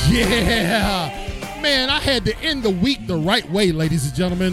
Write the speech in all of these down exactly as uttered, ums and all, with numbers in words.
Yeah. Man, I had to end the week the right way, ladies and gentlemen.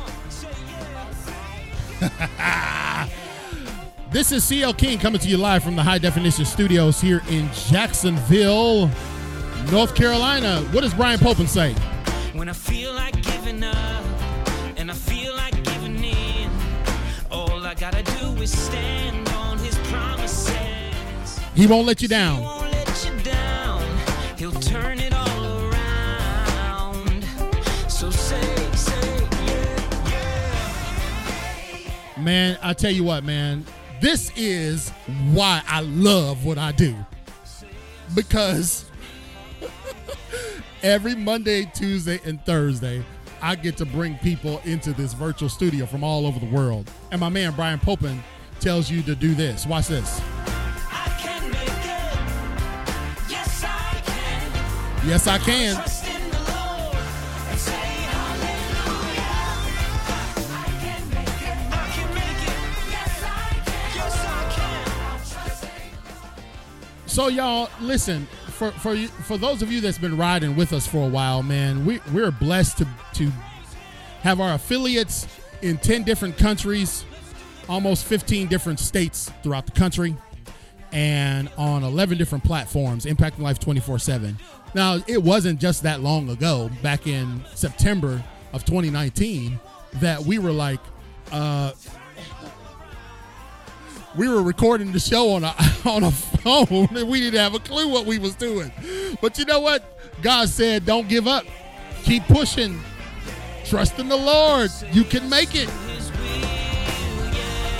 This is C L King coming to you live from the High Definition Studios here in Jacksonville, North Carolina. What does Brian Popin say? When I feel like giving up and I feel like giving in, all I gotta do is stand on his promises. He won't let you down. He won't let you down. He'll turn it all around. So say, say, yeah, yeah. Man, I tell you what, man. This is why I love what I do. Because every Monday, Tuesday, and Thursday, I get to bring people into this virtual studio from all over the world. And my man, Brian Popin, tells you to do this. Watch this. I can make it. Yes, I can. Yes, I can. Trust in the Lord and say hallelujah. I can make it. I can make it. Yes, I can. Yes, I can. So, y'all, listen. For for you, for those of you that's been riding with us for a while, man, we we're blessed to to have our affiliates in ten different countries, almost fifteen different states throughout the country, and on eleven different platforms, impacting life twenty-four seven. Now, it wasn't just that long ago, back in September of twenty nineteen, that we were like, uh, we were recording the show on a on a phone, and we didn't have a clue what we was doing. But you know what? God said, don't give up. Keep pushing. Trust in the Lord. You can make it. His will, yeah.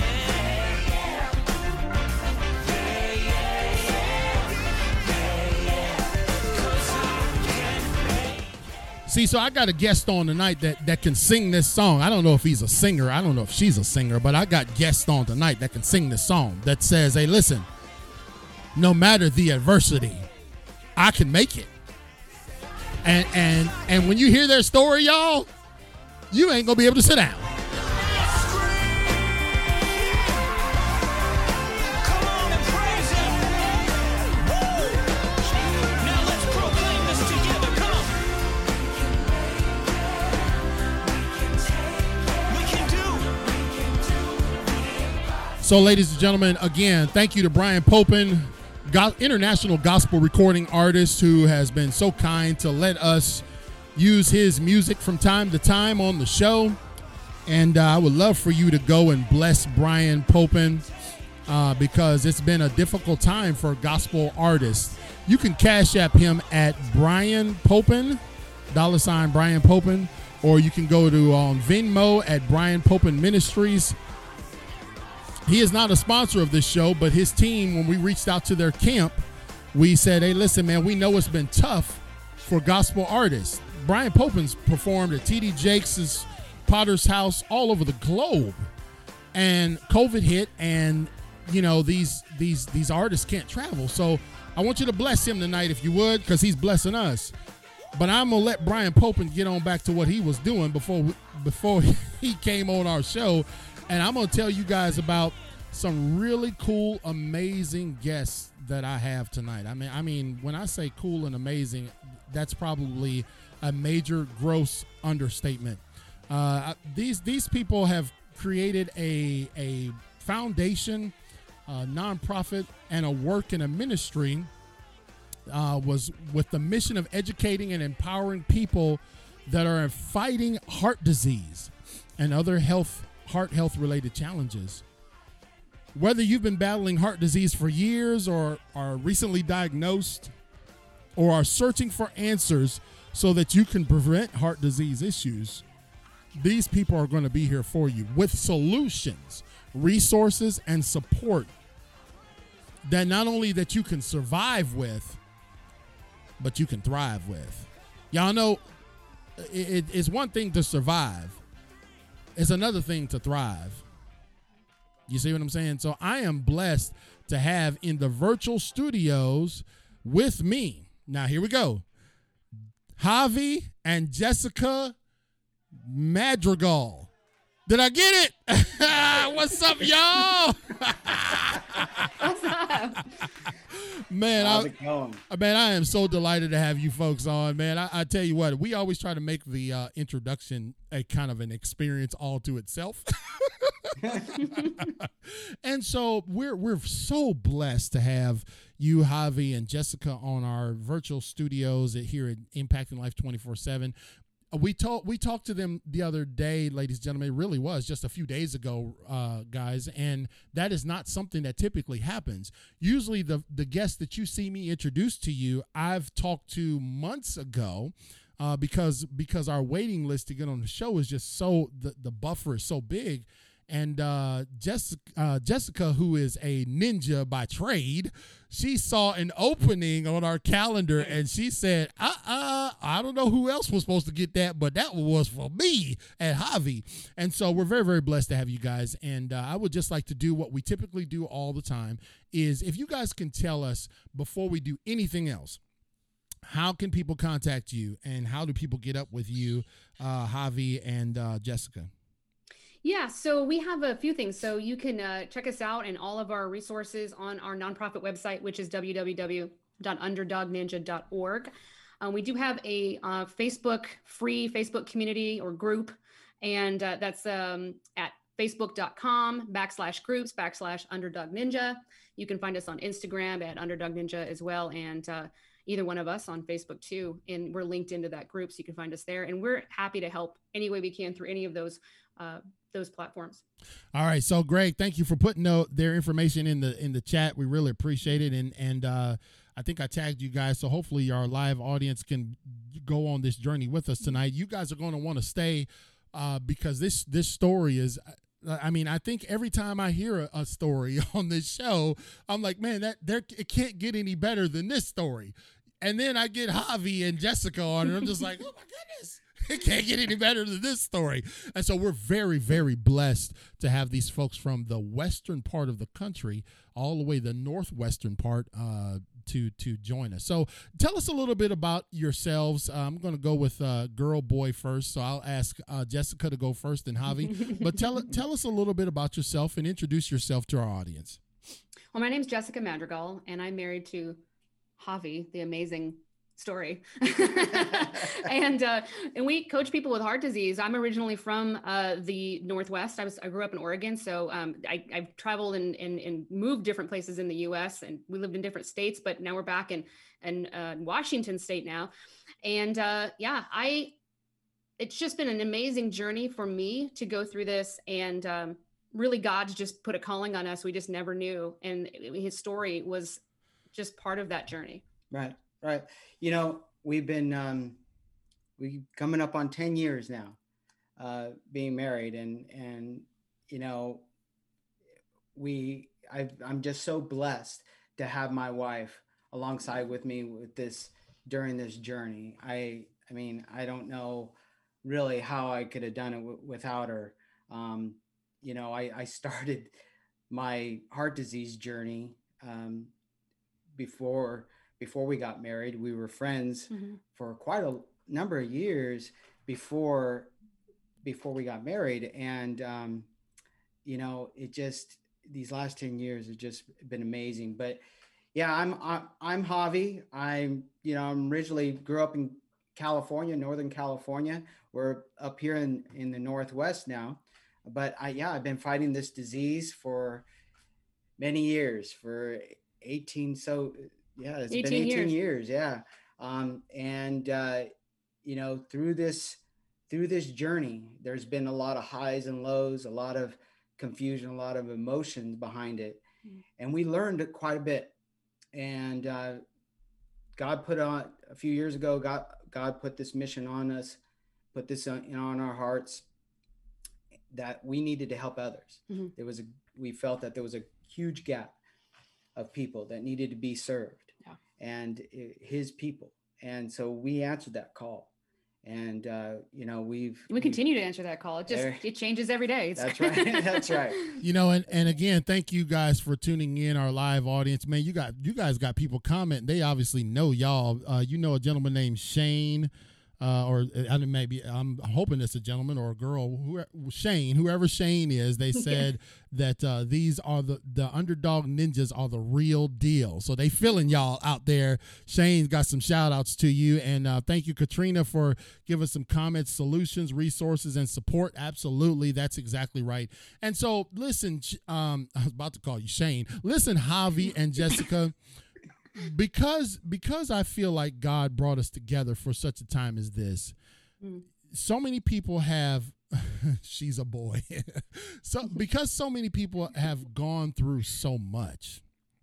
Yeah, yeah, yeah. Yeah, 'cause I can make See, so I got a guest on tonight that, that can sing this song. I don't know if he's a singer. I don't know if she's a singer, but I got guests on tonight that can sing this song that says, hey, listen, no matter the adversity, I can make it. And and and when you hear their story, y'all, you ain't gonna be able to sit down. Come on and praise him. Woo! Now let's proclaim this together. Come on. We can do. So, ladies and gentlemen, again, thank you to Brian Popin, go- international gospel recording artist who has been so kind to let us use his music from time to time on the show. And uh, I would love for you to go and bless Brian Popin uh, because it's been a difficult time for gospel artists. You can cash app him at Brian Popin, dollar sign Brian Popin, or you can go to on Venmo at Brian Popin Ministries. He is not a sponsor of this show, but his team, when we reached out to their camp, we said, hey, listen, man, we know it's been tough for gospel artists. Brian Popin's performed at T D Jakes' Potter's House all over the globe. And COVID hit, and, you know, these these these artists can't travel. So I want you to bless him tonight if you would, because he's blessing us. But I'm going to let Brian Popin get on back to what he was doing before we, before he came on our show. And I'm going to tell you guys about some really cool, amazing guests that I have tonight. I mean, I mean, when I say cool and amazing, that's probably a major gross understatement. Uh, these these people have created a a foundation, a nonprofit, and a work and a ministry uh, was with the mission of educating and empowering people that are fighting heart disease and other health heart health related challenges. Whether you've been battling heart disease for years or are recently diagnosed or are searching for answers so that you can prevent heart disease issues, these people are going to be here for you with solutions, resources, and support that not only that you can survive with, but you can thrive with. Y'all know it, it, it's one thing to survive. It's another thing to thrive. You see what I'm saying? So I am blessed to have in the virtual studios with me. Now, here we go. Javi and Jessica Madrigal. Did I get it? What's up, y'all? What's up? Man, How's I, it going? Uh, Man, I am so delighted to have you folks on, man. I, I tell you what, we always try to make the uh, introduction a kind of an experience all to itself. And so we're we're so blessed to have you, Javi, and Jessica on our virtual studios at, here at Impacting Life twenty-four seven. We talked we talked to them the other day, ladies and gentlemen. It really was just a few days ago, uh, guys, and that is not something that typically happens. Usually, the the guests that you see me introduce to you, I've talked to months ago, uh, because because our waiting list to get on the show is just so the the buffer is so big. And uh, Jessica, uh, Jessica, who is a ninja by trade, she saw an opening on our calendar and she said, uh-uh, I don't know who else was supposed to get that, but that was for me at Javi. And so we're very, very blessed to have you guys. And uh, I would just like to do what we typically do all the time is if you guys can tell us before we do anything else, how can people contact you and how do people get up with you, uh, Javi and uh, Jessica? Yeah, so we have a few things. So you can uh, check us out and all of our resources on our nonprofit website, which is w w w dot underdog ninja dot org. Um, we do have a uh, Facebook, free Facebook community or group, and uh, that's um, at facebook.com backslash groups backslash underdog ninja. You can find us on Instagram at underdog ninja as well, and uh, either one of us on Facebook too. And we're linked into that group, so you can find us there. And we're happy to help any way we can through any of those uh, those platforms. All right. So Greg, thank you for putting the, their information in the in the chat. We really appreciate it. And and uh, I think I tagged you guys. So hopefully our live audience can go on this journey with us tonight. You guys are going to want to stay uh, because this this story is, I mean, I think every time I hear a, a story on this show, I'm like, man, that there it can't get any better than this story. And then I get Javi and Jessica on, and I'm just like, oh my goodness, it can't get any better than this story. And so we're very, very blessed to have these folks from the western part of the country, all the way the northwestern part, uh, to to join us. So tell us a little bit about yourselves. Uh, I'm going to go with uh, girl, boy first. So I'll ask uh, Jessica to go first and Javi. But tell tell us a little bit about yourself and introduce yourself to our audience. Well, my name's Jessica Madrigal, and I'm married to Javi, the amazing story. and uh, and we coach people with heart disease. I'm originally from uh, the Northwest. I was I grew up in Oregon, so um, I, I've traveled and, and and moved different places in the U S and we lived in different states. But now we're back in in uh, Washington State now, and uh, yeah, I. It's just been an amazing journey for me to go through this, and um, really God's just put a calling on us we just never knew, and His story was just part of that journey. Right, right. You know, we've been um, we coming up on ten years now, uh, being married, and and you know, we I I'm just so blessed to have my wife alongside with me with this during this journey. I I mean, I don't know really how I could have done it w- without her. Um, you know, I I started my heart disease journey um, before. Before we got married. We were friends mm-hmm. for quite a number of years before before we got married, and um, you know, it just these last ten years have just been amazing. But yeah, I'm I'm, I'm Javi. I'm you know I'm originally grew up in California, Northern California. We're up here in in the Northwest now, but I yeah I've been fighting this disease for many years, for eighteen so. Yeah, it's been eighteen years. years. Yeah. Um, and, uh, you know, through this, through this journey, there's been a lot of highs and lows, a lot of confusion, a lot of emotions behind it. Mm-hmm. And we learned quite a bit. And uh, God put on a few years ago, God, God put this mission on us, put this on, you know, on our hearts that we needed to help others. Mm-hmm. There was a, we felt that there was a huge gap of people that needed to be served. Yeah. And His people. And so we answered that call. And, uh, you know, we've... We continue we've, to answer that call. It just, there, it changes every day. It's that's right. That's right. You know, and, and again, thank you guys for tuning in, our live audience. Man, you got, you guys got people commenting. They obviously know y'all. Uh, you know a gentleman named Shane. Uh, uh, or I mean, maybe I'm hoping it's a gentleman or a girl, who, Shane, whoever Shane is, they said that uh, these are the, the underdog ninjas are the real deal. So they feeling y'all out there. Shane's got some shout outs to you. And uh, thank you, Katrina, for giving some comments, solutions, resources, and support. Absolutely. That's exactly right. And so listen, um, I was about to call you Shane. Listen, Javi and Jessica, because because I feel like God brought us together for such a time as this. Mm. So many people have she's a boy. So because so many people have gone through so much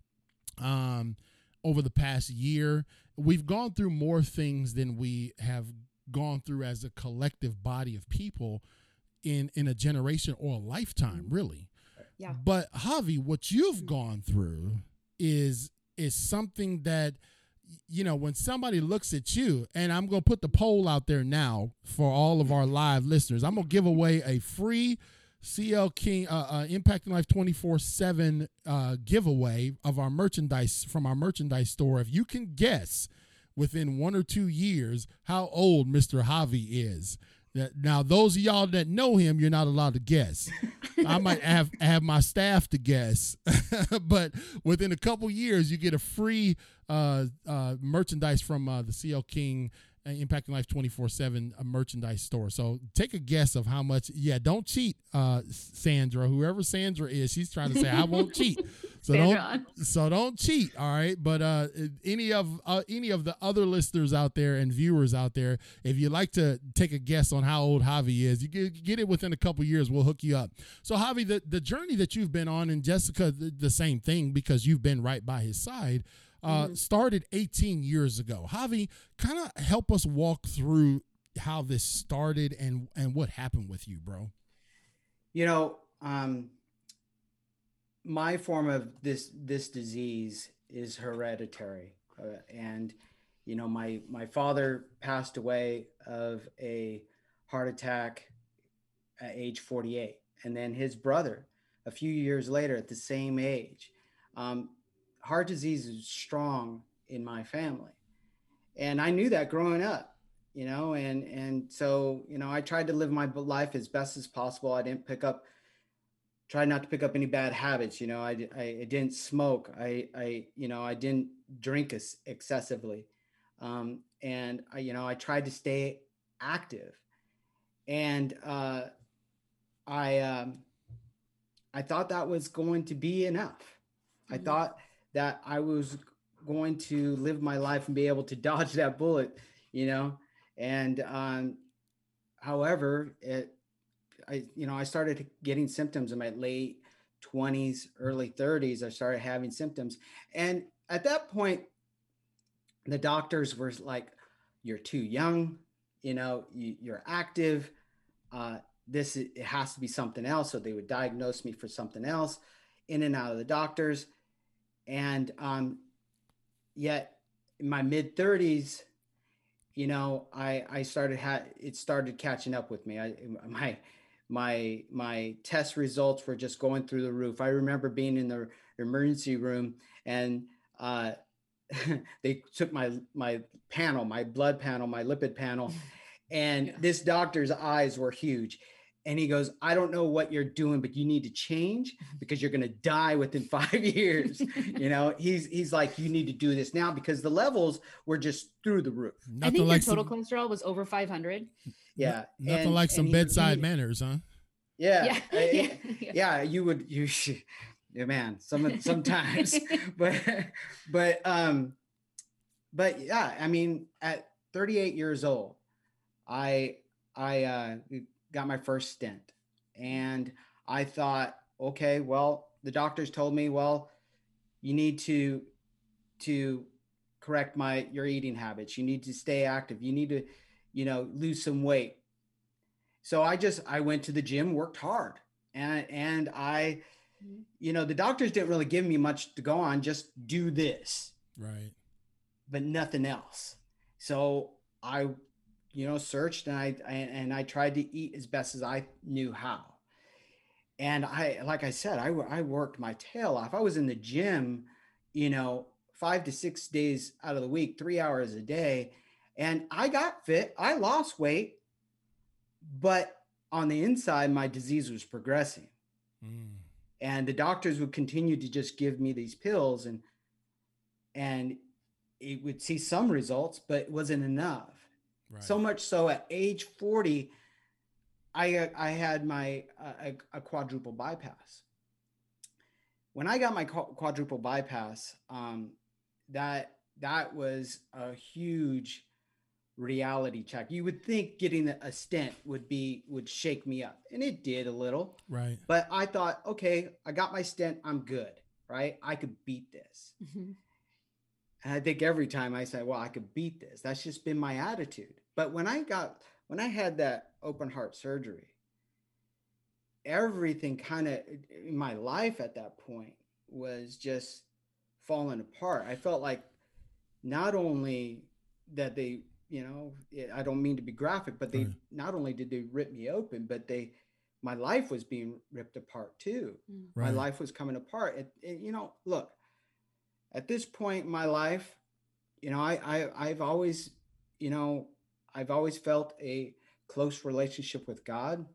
um over the past year, we've gone through more things than we have gone through as a collective body of people in in a generation or a lifetime, really. Yeah. But Javi, what you've gone through is is something that, you know, when somebody looks at you, and I'm going to put the poll out there now for all of our live listeners, I'm going to give away a free C L King uh, uh, Impacting Life twenty-four seven uh, giveaway of our merchandise from our merchandise store. If you can guess within one or two years how old Mister Javi is. Now, those of y'all that know him, you're not allowed to guess. I might have have my staff to guess, but within a couple years, you get a free uh, uh, merchandise from uh, the C L King uh, Impacting Life twenty-four seven uh, merchandise store. So take a guess of how much. Yeah, don't cheat, uh, Sandra. Whoever Sandra is, she's trying to say I won't cheat. So don't so don't cheat. All right, but uh, any of uh, any of the other listeners out there and viewers out there, if you'd like to take a guess on how old Javi is, you get, get it within a couple years. We'll hook you up. So Javi, the, the journey that you've been on, and Jessica, the, the same thing, because you've been right by his side, uh, mm-hmm. started eighteen years ago. Javi, kind of help us walk through how this started and and what happened with you, bro. You know, um, my form of this this disease is hereditary, uh, and you know, my my father passed away of a heart attack at age forty-eight, and then his brother a few years later at the same age. Um, heart disease is strong in my family, and I knew that growing up, you know, and and so you know, I tried to live my life as best as possible. I didn't pick up. Tried not to pick up any bad habits. You know, I, I, I didn't smoke. I, I, you know, I didn't drink as excessively. Um, and I, you know, I tried to stay active, and uh, I, um, I thought that was going to be enough. Mm-hmm. I thought that I was going to live my life and be able to dodge that bullet, you know, and, um, however, it, I, you know, I started getting symptoms in my late twenties, early thirties. I started having symptoms. And at that point, the doctors were like, you're too young, you know, you, you're active. Uh, this, it has to be something else. So they would diagnose me for something else, in and out of the doctors. And um, yet in my mid thirties, you know, I, I started, ha- it started catching up with me. I, my, my my test results were just going through the roof. I remember being in the emergency room, and uh, they took my my panel, my blood panel, my lipid panel, and yeah. This doctor's eyes were huge. And he goes, I don't know what you're doing, but you need to change because you're going to die within five years. You know, he's he's like, you need to do this now because the levels were just through the roof. I think your total cholesterol was over five hundred. Yeah. Nothing and, like some he, bedside he, manners, huh? Yeah. Yeah. I, yeah. yeah. yeah. You would, you should, yeah, man, some, sometimes, but, but, um, but yeah, I mean, at thirty-eight years old, I, I, uh, got my first stent, and I thought, okay, well, the doctors told me, well, you need to, to correct my, your eating habits. You need to stay active. You need to, you know, lose some weight. So I just, I went to the gym, worked hard, and, and I, you know, the doctors didn't really give me much to go on, just do this. Right. But nothing else. So I, you know, searched and I, and I tried to eat as best as I knew how. And I, like I said, I, I worked my tail off. I was in the gym, you know, five to six days out of the week, three hours a day. And I got fit. I lost weight, but on the inside, my disease was progressing. Mm. And the doctors would continue to just give me these pills, and and it would see some results, but it wasn't enough. Right. So much so at age forty, I uh, I had my uh, a, a quadruple bypass. When I got my qu- quadruple bypass, um, that that was a huge reality check. You would think getting a stent would be would shake me up, and it did a little. Right. But I thought, okay, I got my stent, I'm good, right? I could beat this. Mhm. And I think every time I say, well, I could beat this, that's just been my attitude. But when I got, when I had that open heart surgery, everything kind of in my life at that point was just falling apart. I felt like not only that they, you know, it, I don't mean to be graphic, but they Right. not only did they rip me open, but they, my life was being ripped apart too. Mm. My Right. life was coming apart. It, it, you know, look, at this point in my life, you know, I, I I've always, you know, I've always felt a close relationship with God,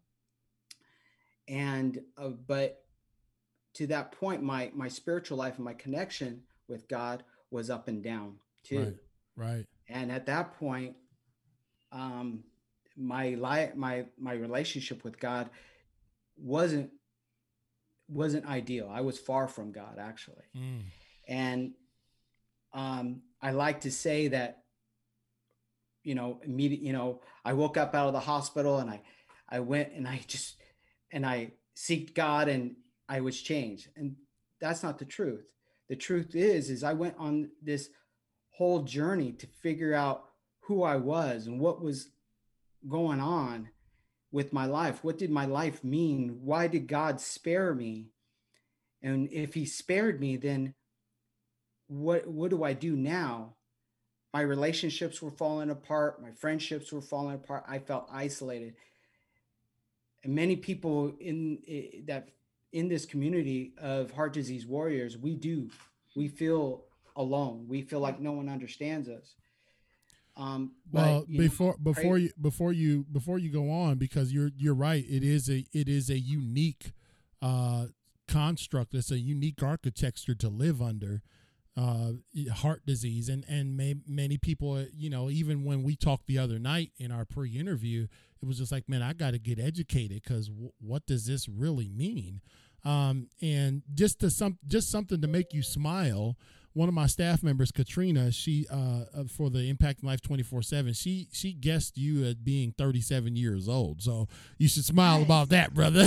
and uh, but to that point, my my spiritual life and my connection with God was up and down too. Right. Right. And at that point, um, my life, my my relationship with God wasn't wasn't ideal. I was far from God actually, Mm. and um, I like to say that, you know, immediate, you know, I woke up out of the hospital and I, I went and I just, and I seeked God and I was changed. And that's not the truth. The truth is, is I went on this whole journey to figure out who I was and what was going on with my life. What did my life mean? Why did God spare me? And if he spared me, then what, what do I do now? My relationships were falling apart. My friendships were falling apart. I felt isolated. And many people in eh, that in this community of heart disease warriors, we do, we feel alone. We feel like no one understands us. Um, but, Well, you know, before before pray- you before you before you go on, because you're you're right. It is a it is a unique uh, construct. It's a unique architecture to live under. Uh, heart disease, and and may, many people, uh, you know, even when we talked the other night in our pre-interview, it was just like, man, I got to get educated, because w- what does this really mean? Um, and just to some just something to make you smile. One of my staff members, Katrina, she uh, uh, for the Impact Life twenty-four seven, she she guessed you at being thirty-seven years old. So you should smile Nice. about that, brother.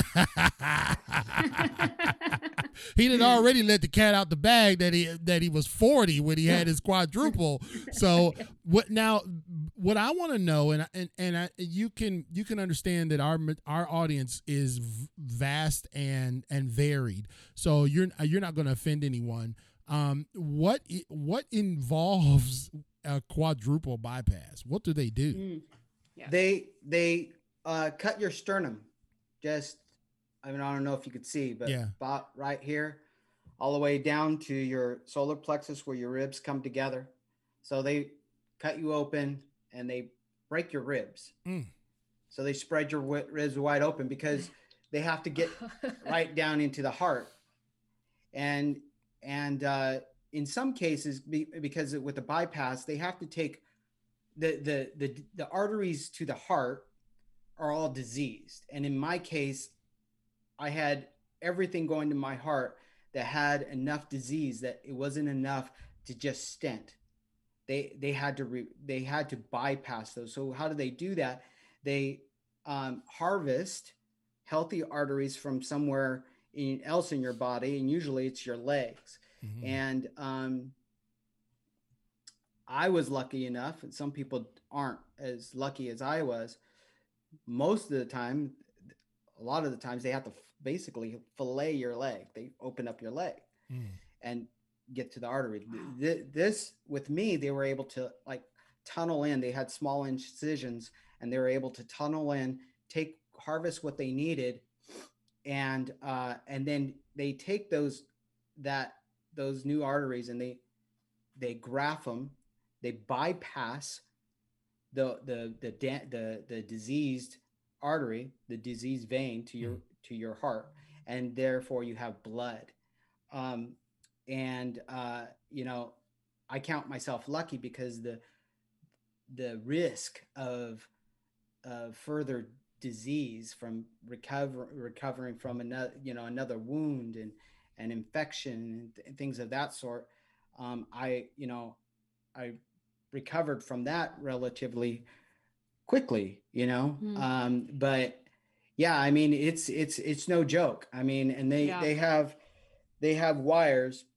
He did already let the cat out the bag that he that he was forty when he had his quadruple. So what now? What I want to know, and and and I, you can you can understand that our our audience is v- vast and and varied. So you're you're not going to offend anyone. Um, what i- what involves a quadruple bypass? What do they do? Mm. Yeah. they they uh, cut your sternum. Just, I mean, I don't know if you could see, but Yeah. about right here, all the way down to your solar plexus where your ribs come together. So they cut you open and they break your ribs. Mm. So they spread your wi- ribs wide open because they have to get right down into the heart. And and uh, in some cases, be, because with the bypass, they have to take the, the the the arteries to the heart are all diseased. And in my case, I had everything going to my heart that had enough disease that it wasn't enough to just stent. They they had to re, they had to bypass those. So how do they do that? They um, harvest healthy arteries from somewhere in, else in your body, and usually it's your legs. Mhm. And um, I was lucky enough, and some people aren't as lucky as I was. Most of the time, a lot of the times, they have to f- basically fillet your leg. They open up your leg Mm. and get to the artery. Th- th- This, with me, they were able to like tunnel in. They had small incisions, and they were able to tunnel in, take harvest what they needed, and uh, and then they take those that those new arteries and they they graft them, they bypass the the the da- the the diseased artery, the diseased vein to your to your heart, and therefore you have blood. Um, and uh, you know, I count myself lucky because the the risk of of further disease from recover recovering from another you know another wound and and infection and, th- things of that sort. Um, I you know I recovered from that relatively quickly, you know. Mm. Um, but yeah, I mean, it's it's it's no joke. I mean, and they Yeah. they have they have wires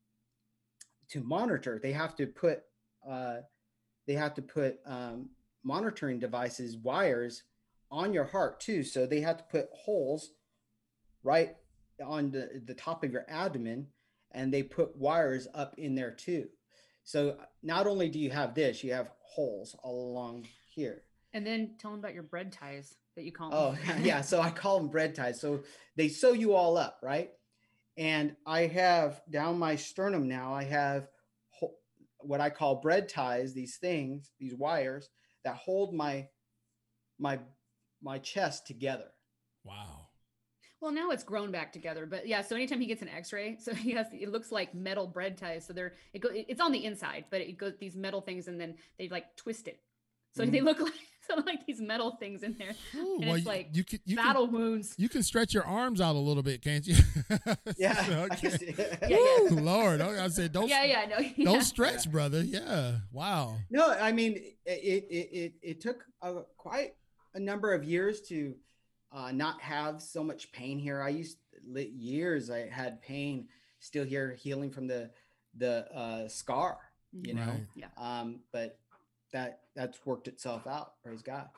to monitor. They have to put uh, they have to put um, monitoring devices, wires on your heart too. So they have to put holes right on the, the top of your abdomen, and they put wires up in there too. So not only do you have this, you have holes all along here. And then tell them about your bread ties that you call Oh, them. yeah. So I call them bread ties. So they sew you all up, right? And I have down my sternum now, I have ho- what I call bread ties, these things, these wires that hold my my my chest together. Wow. Well, now it's grown back together, but yeah. So anytime he gets an X-ray, so he has it looks like metal bread ties. So they're it go it's on the inside, but it goes these metal things, and then they like twist it, so Mhm. they look like so like these metal things in there, Ooh, and well, it's you, like you can you battle can wounds. you can stretch your arms out a little bit, can't you? Yeah. I Okay. just- Yeah, Woo, Lord, I I said don't Yeah, yeah, no, yeah. don't stretch, brother. Yeah. Wow. No, I mean it. It it, it, it took a, quite a number of years to uh, not have so much pain here. I used li- years I had pain still here, healing from the the uh, scar. You know, Right. Yeah. um, but that that's worked itself out. Praise God.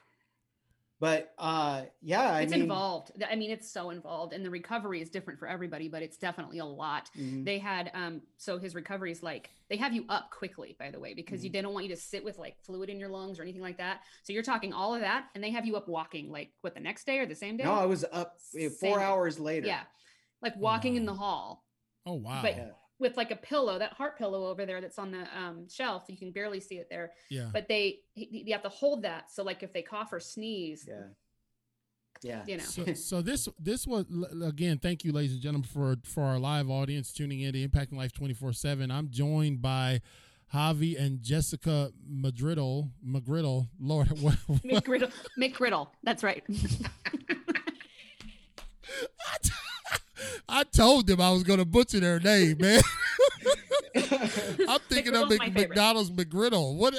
But uh, yeah, I It's mean, involved. Th- I mean, it's so involved, and the recovery is different for everybody, but it's definitely a lot. mhm. They had um, so his recovery is like they have you up quickly, by the way, because you Mhm. they don't want you to sit with like fluid in your lungs or anything like that. So you're talking all of that, and they have you up walking like what the next day or the same day? no, I was up uh, four Same. hours later. Yeah, like walking in wow. the hall Oh wow. But- Yeah. with like a pillow, that heart pillow over there that's on the um, shelf. You can barely see it there, Yeah. but they he- you have to hold that. So like if they cough or sneeze, Yeah. Yeah. you know. So, so this this was l- again. Thank you, ladies and gentlemen, for for our live audience tuning in to Impacting Life twenty-four seven. I'm joined by Javi and Jessica Madriddle. Magriddle. Lord, what, what- McGriddle, McGriddle. That's right. I, t- I told them I was going to butcher their name, man. I'm thinking of McGriddle's my Mc, favorite. McDonald's McGriddle. What?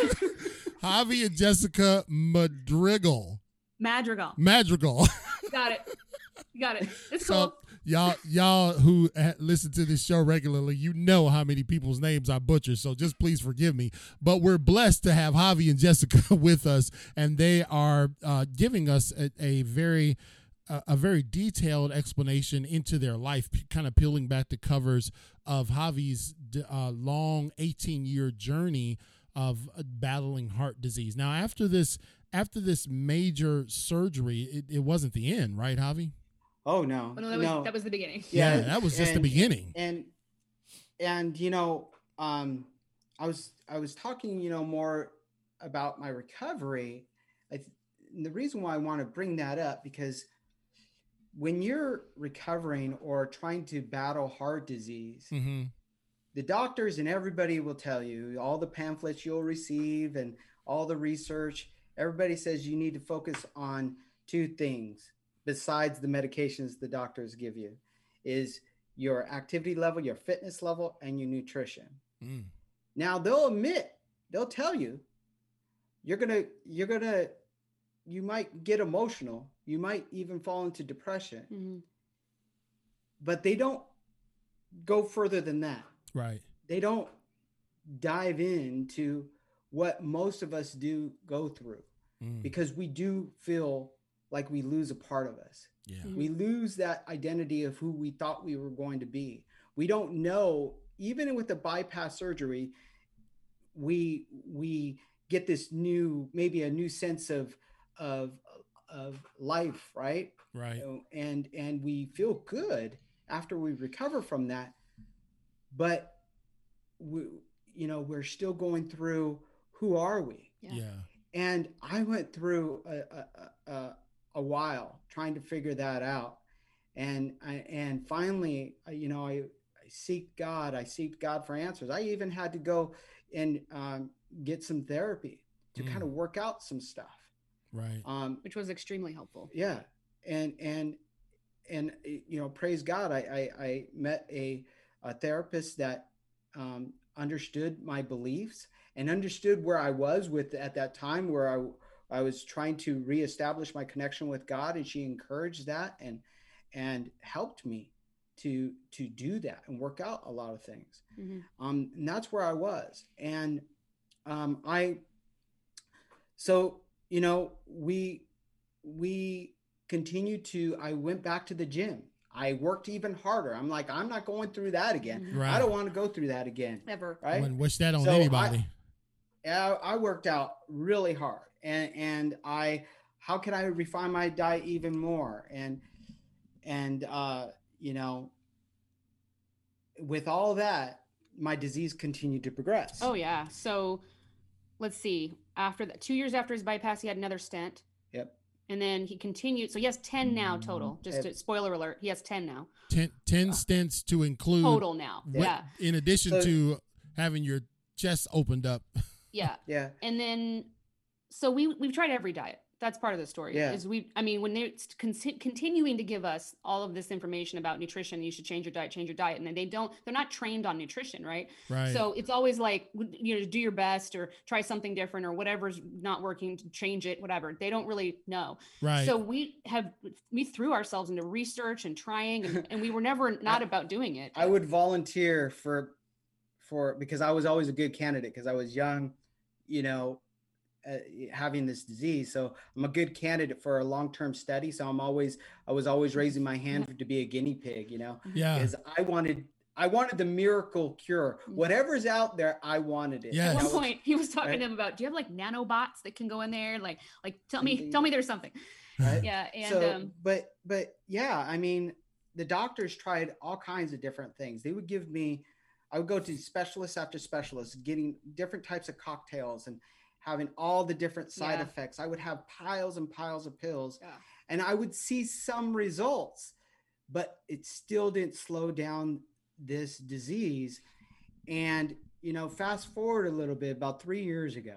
Javi and Jessica Madrigal. Madrigal. Madrigal. Got it. Got it. It's So cool. y'all, y'all who ha- listen to this show regularly, you know how many people's names I butcher. So just please forgive me. But we're blessed to have Javi and Jessica with us, and they are uh, giving us a, a very, uh, a very detailed explanation into their life, p- kind of peeling back the covers of Javi's d- uh, long eighteen-year journey of uh, battling heart disease. Now, after this, after this major surgery, it, it wasn't the end, right, Javi? Oh no. Oh, no, that was that was the beginning. Yeah, Yeah, that was just the and- beginning. and and you know um i was i was talking you know more about my recovery. I th- and the reason why I want to bring that up, because when you're recovering or trying to battle heart disease, Mm-hmm. the doctors and everybody will tell you, all the pamphlets you'll receive and all the research, everybody says you need to focus on two things besides the medications the doctors give you, is your activity level, your fitness level, and your nutrition. Mm. Now they'll admit, they'll tell you, you're gonna, you're gonna, you might get emotional, you might even fall into depression, Mhm. but they don't go further than that. Right. They don't dive into what most of us do go through, Mm. because we do feel like we lose a part of us. Yeah. Mhm. We lose that identity of who we thought we were going to be. We don't know, even with the bypass surgery, we we get this new, maybe a new sense of of of life, right? Right. You know, and and we feel good after we recover from that, but we, you know, we're still going through, who are we? Yeah. Yeah. And I went through a, a, a, a while trying to figure that out. And I, and finally, uh, you know, I, I seek God. I seek God for answers. I even had to go and um, get some therapy to Mm. kind of work out some stuff. Right. Um, Which was extremely helpful. yeah, and and and you know, praise God, I I, I met a, a therapist that um, understood my beliefs and understood where I was with at that time, where I I was trying to reestablish my connection with God, and she encouraged that and and helped me to to do that and work out a lot of things. Mhm. Um, and that's where I was, and um, I so you know we we continued to I went back to the gym. I worked even harder. I'm like, I'm not going through that again. Mhm. Right. I don't want to go through that again. Ever. Right. Wouldn't wish that on So I- anybody. I, I worked out really hard, and and I how can I refine my diet even more, and and uh you know with all that, my disease continued to progress. Oh yeah. So let's see. After that, two years after his bypass, he had another stent, Yep. and then he continued. So he has ten now total. Just Yep. a spoiler alert, he has ten now ten, ten stints to include total now. what- Yeah, in addition So- to having your chest opened up. yeah. Yeah. And then, so we we've tried every diet. That's part of the story. Yeah. Is we, I mean, when they're con- continuing to give us all of this information about nutrition, you should change your diet, change your diet, and then they don't. They're not trained on nutrition, right? Right. So it's always like, you know, do your best or try something different or whatever's not working to change it, whatever. They don't really know. right. So we have, we threw ourselves into research and trying, and, and we were never not about doing it. I would volunteer for for because I was always a good candidate because I was young, you know, uh, having this disease. So I'm a good candidate for a long-term study. So I'm always I was always raising my hand for, to be a guinea pig, you know, yeah. because I wanted I wanted the miracle cure. Whatever's out there, I wanted it. Yes. At And I one was- point, he was talking right? to him about, do you have like nanobots that can go in there? Like, like tell me, Indeed. tell me there's something. right? Yeah. And so, um, but but yeah, I mean, the doctors tried all kinds of different things. They would give me, I would go to specialist after specialist, getting different types of cocktails and having all the different side Yeah. effects. I would have piles and piles of pills, yeah. and I would see some results, but it still didn't slow down this disease. And you know, fast forward a little bit, about three years ago,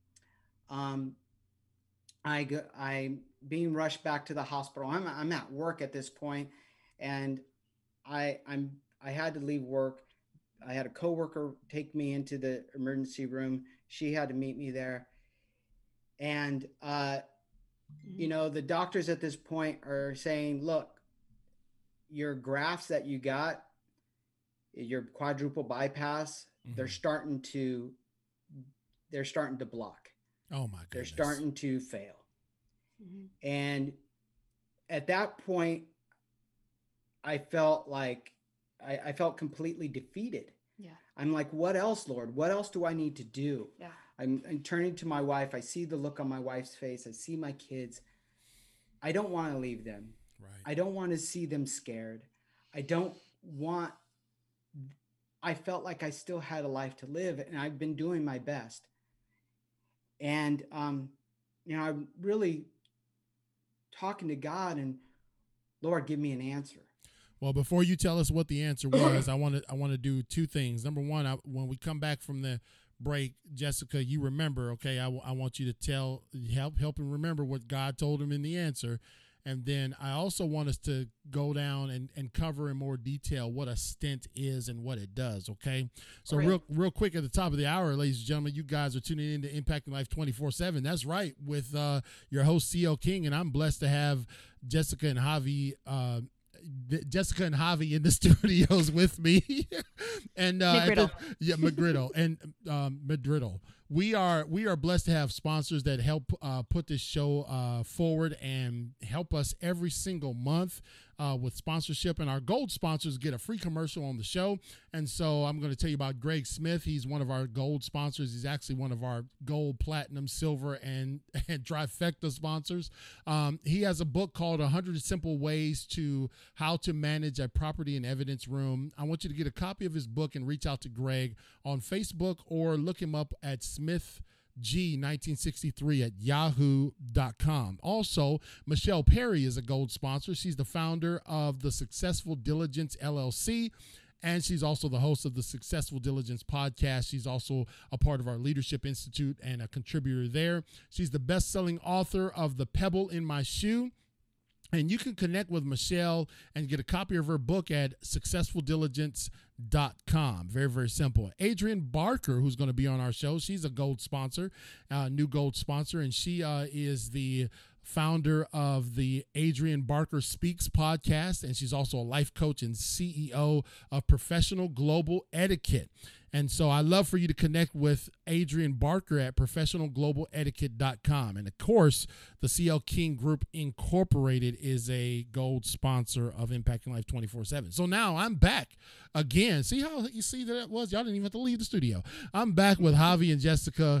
um, I go, I'm being rushed back to the hospital. I'm I'm at work at this point, and I I'm I had to leave work. I had a coworker take me into the emergency room. She had to meet me there, and uh, you know, the doctors at this point are saying, "Look, your grafts that you got, your quadruple bypass, they're Mhm. starting to they're starting to block. Oh my They're goodness. starting to fail." Mhm. And at that point, I felt like I, I felt completely defeated. Yeah. I'm like, what else, Lord? What else do I need to do? Yeah. I'm, I'm turning to my wife. I see the look on my wife's face. I see my kids. I don't want to leave them. Right. I don't want to see them scared. I don't want, I felt like I still had a life to live, and I've been doing my best. And, um, you know, I'm really talking to God and, Lord, give me an answer. Well, before you tell us what the answer was, I want to I want to do two things. Number one, I, when we come back from the break, Jessica, you remember, okay? I, w- I want you to tell help help him remember what God told him in the answer, and then I also want us to go down and, and cover in more detail what a stent is and what it does. Okay, so Okay. real real quick at the top of the hour, ladies and gentlemen, you guys are tuning in to Impacting Life twenty-four seven. That's right, with uh, your host C L King, and I'm blessed to have Jessica and Javi. Uh, Jessica and Javi in the studios with me, and uh, at McGriddle. the- yeah, McGriddle and um, McGriddle. We are we are blessed to have sponsors that help uh, put this show uh, forward and help us every single month uh, with sponsorship. And our gold sponsors get a free commercial on the show. And so I'm going to tell you about Greg Smith. He's one of our gold sponsors. He's actually one of our gold, platinum, silver, and and trifecta sponsors. Um, he has a book called one hundred Simple Ways to How to Manage a Property and Evidence Room. I want you to get a copy of his book and reach out to Greg on Facebook or look him up at Smith g nineteen sixty-three at yahoo dot com. Also, Michelle Perry is a gold sponsor. She's the founder of the Successful Diligence L L C, and she's also the host of the Successful Diligence podcast. She's also a part of our Leadership Institute and a contributor there. She's the best-selling author of The Pebble in My Shoe. And you can connect with Michelle and get a copy of her book at successful diligence dot com. Very, very simple. Adrienne Barker, who's going to be on our show, she's a gold sponsor, uh, new gold sponsor, and she uh, is the founder of the Adrienne Barker Speaks podcast, and she's also a life coach and C E O of Professional Global Etiquette. And so I love for you to connect with Adrienne Barker at professional global etiquette dot com. And of course, the C L King Group Incorporated is a gold sponsor of Impacting Life twenty-four seven. So now I'm back again. See how you see that it was? Y'all didn't even have to leave the studio. I'm back with Javi and Jessica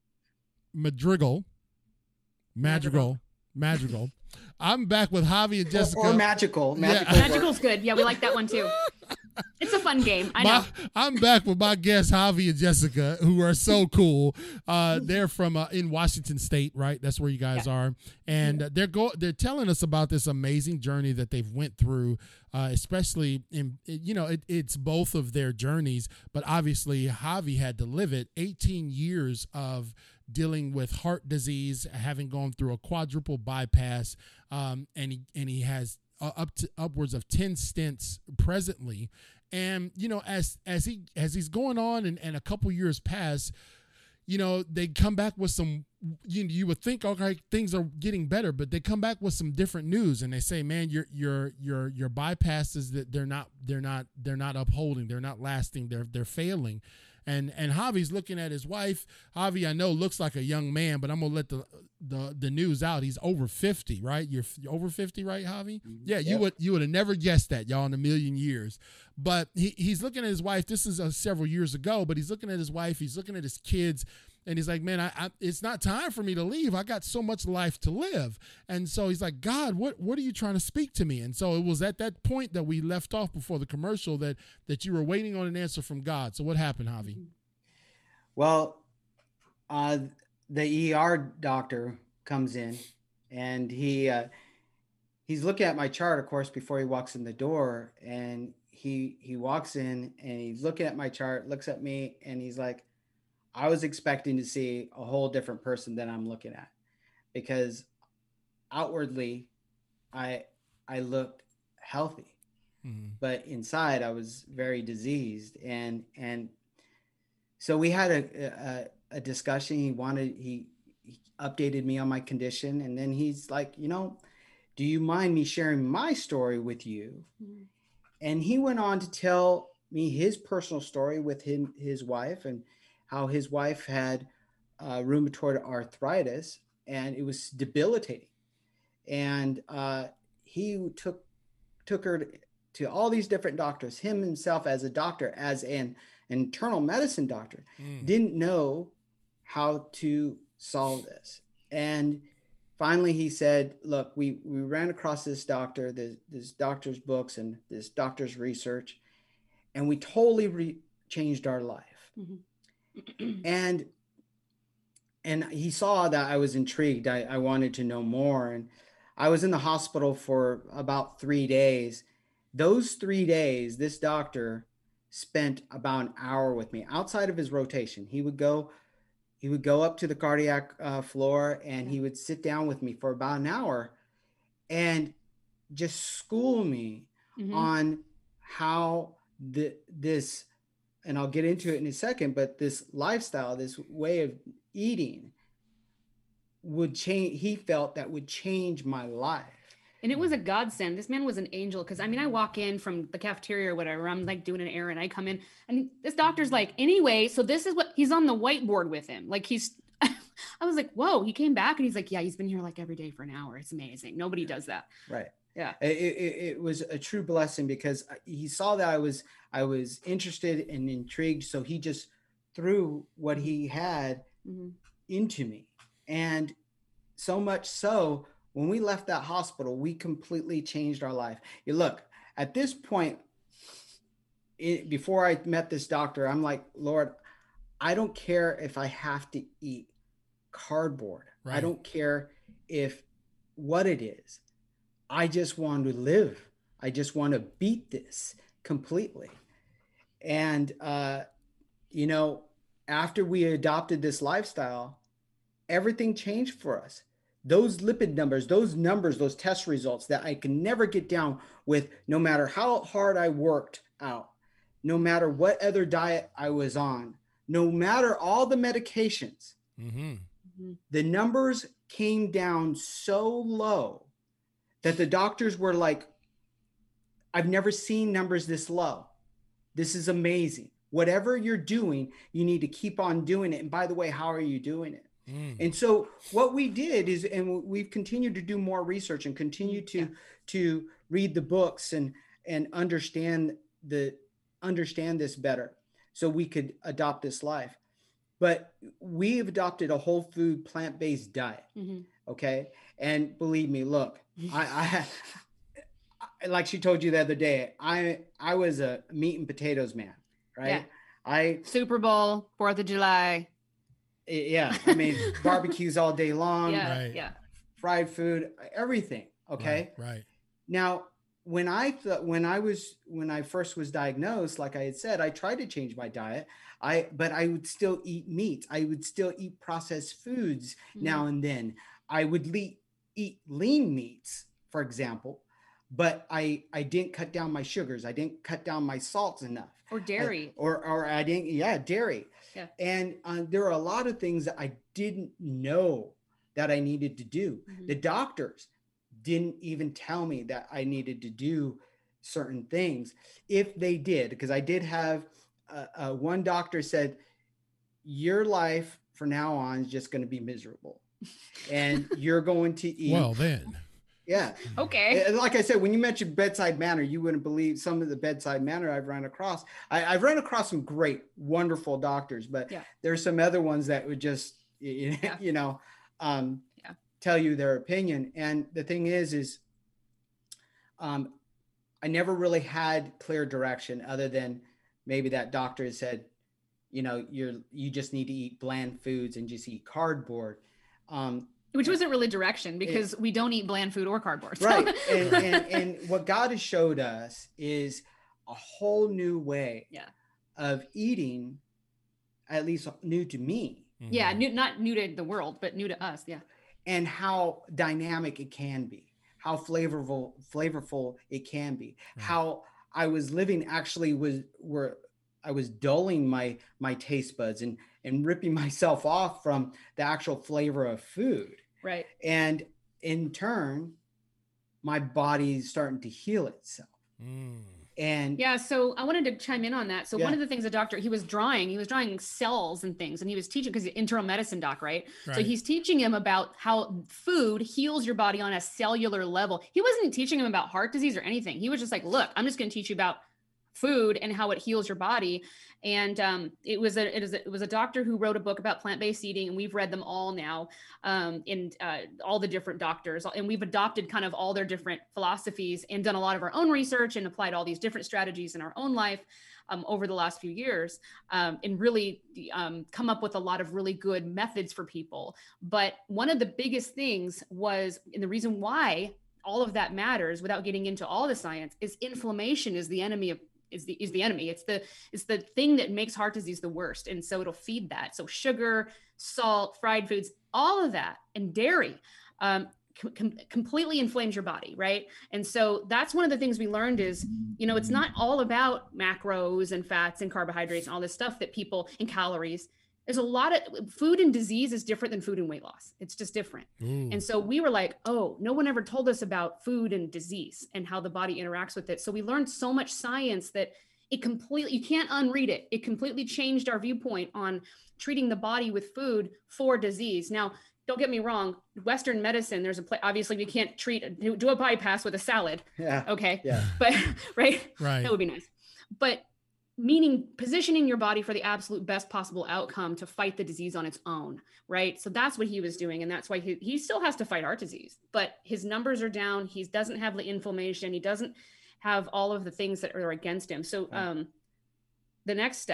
Madrigal. Madrigal. Madrigal. I'm back with Javi and Jessica. Or, or magical. Magical. Yeah. Magical's good. Yeah, we like that one too. It's a fun game. I know. My, I'm back with my guests, Javi and Jessica, who are so cool. Uh, they're from uh, in Washington State, right? That's where you guys Yeah. are, and uh, they're go they're telling us about this amazing journey that they've went through. Uh, especially in you know it, it's both of their journeys, but obviously Javi had to live it. eighteen years of dealing with heart disease, having gone through a quadruple bypass, um, and he and he has uh, up to upwards of ten stents presently. And you know, as as he as he's going on, and, and a couple years pass, you know, they come back with some. You you would think, okay, things are getting better, but they come back with some different news, and they say, man, your your your your bypasses, that they're not they're not they're not upholding, they're not lasting, they're they're failing. And and Javi's looking at his wife. Javi, I know, looks like a young man, but I'm gonna let the the, the news out. He's over fifty, right? You're, you're over fifty, right, Javi? Mm-hmm. Yeah, you yep. would you would have never guessed that, y'all, in a million years. But he, he's looking at his wife. This is uh, several years ago, but he's looking at his wife. He's looking at his kids. And he's like, man, I, I, it's not time for me to leave. I got so much life to live. And so he's like, God, what, what are you trying to speak to me? And so it was at that point that we left off before the commercial that, that you were waiting on an answer from God. So what happened, Javi? Well, uh, the E R doctor comes in, and he uh, he's looking at my chart, of course, before he walks in the door. And he he walks in, and he's looking at my chart, looks at me, and he's like, I was expecting to see a whole different person than I'm looking at, because outwardly I I looked healthy, mm-hmm. but inside I was very diseased. And and so we had a, a, a discussion. He wanted, he, he updated me on my condition. And then he's like, you know, do you mind me sharing my story with you? Mm-hmm. And he went on to tell me his personal story with him, his wife, and how his wife had uh, rheumatoid arthritis, and it was debilitating. And uh, he took took her to all these different doctors. Him himself, as a doctor, as an internal medicine doctor, mm. didn't know how to solve this. And finally, he said, "Look, we we ran across this doctor, this, this doctor's books, and this doctor's research, and we totally re- changed our life." Mm-hmm. and and he saw that I was intrigued. I, I wanted to know more. And I was in the hospital for about three days. Those three days, this doctor spent about an hour with me outside of his rotation. He would go, he would go up to the cardiac uh, floor, and he would sit down with me for about an hour and just school me mm-hmm. on how the, this, and I'll get into it in a second, but this lifestyle, this way of eating would change. He felt that would change my life. And it was a godsend. This man was an angel. Cause I mean, I walk in from the cafeteria or whatever, I'm like doing an errand. I come in and this doctor's like, anyway, so this is what he's on the whiteboard with him. Like he's, I was like, whoa, he came back and he's like, yeah, he's been here like every day for an hour. It's amazing. Nobody does that. Right. Yeah. It, it, it was a true blessing because he saw that I was, I was interested and intrigued. So he just threw what he had mm-hmm. into me. And so much so, when we left that hospital, we completely changed our life. You look, at this point, it, before I met this doctor, I'm like, Lord, I don't care if I have to eat cardboard. I Right. don't care if what it is. I just want to live. I just want to beat this completely. And, uh, you know, after we adopted this lifestyle, everything changed for us. Those lipid numbers, those numbers, those test results that I can never get down with, no matter how hard I worked out, no matter what other diet I was on, no matter all the medications, Mm-hmm. the numbers came down so low that the doctors were like, I've never seen numbers this low. This is amazing. Whatever you're doing, you need to keep on doing it. And by the way, how are you doing it? Mm. And so what we did is, and we've continued to do more research and continue to Yeah. to read the books and and understand the understand this better, so we could adopt this life. But we've adopted a whole food, plant-based diet. Mhm. Okay, and believe me, look, I, I I- like she told you the other day, I I was a meat and potatoes man, right? Yeah. I Super Bowl, Fourth of July. yeah, I mean barbecues all day long, Yeah, right. yeah. fried food, everything. Okay. Right. right. Now, when I thought when I was when I first was diagnosed, like I had said, I tried to change my diet. I but I would still eat meat. I would still eat processed foods now and then. I would le- eat lean meats, for example, but I I didn't cut down my sugars. I didn't cut down my salts enough. Or dairy. I- or or I didn't yeah dairy. Yeah. And uh, there are a lot of things that I didn't know that I needed to do. Mhm. The doctors didn't even tell me that I needed to do certain things. If they did, because I did have uh, uh, one doctor said, your life from now on is just going to be miserable, and you're going to eat. Well, then. Yeah. Okay. And like I said, when you mentioned bedside manner, you wouldn't believe some of the bedside manner I've run across. I, I've run across some great, wonderful doctors, but Yeah. there's some other ones that would just, you, Yeah. you know, um, Yeah. tell you their opinion. And the thing is, is um, I never really had clear direction other than maybe that doctor said, you know, you're, you just need to eat bland foods and just eat cardboard. Um, Which wasn't really direction because we don't eat bland food or cardboard. so- right. And, and, and what God has showed us is a whole new way Yeah. of eating, at least new to me, yeah, Mhm. new, not new to the world, but new to us. Yeah. and how dynamic it can be, how flavorful, flavorful it can be, Right. how I was living actually was where I was dulling my my taste buds and and ripping myself off from the actual flavor of food. Right. And in turn, my body's starting to heal itself. Mm. And Yeah. So I wanted to chime in on that. So one Yeah. of the things the doctor, he was drawing, he was drawing cells and things, and he was teaching because he's an internal medicine doc, right? So Right. he's teaching him about how food heals your body on a cellular level. He wasn't teaching him about heart disease or anything. He was just like, look, I'm just going to teach you about food and how it heals your body. And um, it was a it was a, it was a doctor who wrote a book about plant-based eating, and we've read them all now, um, and uh, all the different doctors, and we've adopted kind of all their different philosophies and done a lot of our own research and applied all these different strategies in our own life um, over the last few years, um, and really um, come up with a lot of really good methods for people. But one of the biggest things was, and the reason why all of that matters, without getting into all the science, is inflammation is the enemy of is the is the enemy. It's the it's the thing that makes heart disease the worst. And so it'll feed that. So sugar, salt, fried foods, all of that, and dairy um, com- completely inflames your body, right? And so that's one of the things we learned is, you know, it's not all about macros and fats and carbohydrates and all this stuff that people, and calories. There's a lot of food and disease is different than food and weight loss. It's just different. Ooh. And so we were like, oh, no one ever told us about food and disease and how the body interacts with it. So we learned so much science that it completely, you can't unread it. It completely changed our viewpoint on treating the body with food for disease. Now, don't get me wrong, Western medicine, there's a place, obviously we can't treat, do do a bypass with a salad. yeah, Okay. yeah, But, right? Right. That would be nice. But meaning positioning your body for the absolute best possible outcome to fight the disease on its own, right? So that's what he was doing. And that's why he, he still has to fight heart disease, but his numbers are down. He doesn't have the inflammation. He doesn't have all of the things that are against him. So um, the next step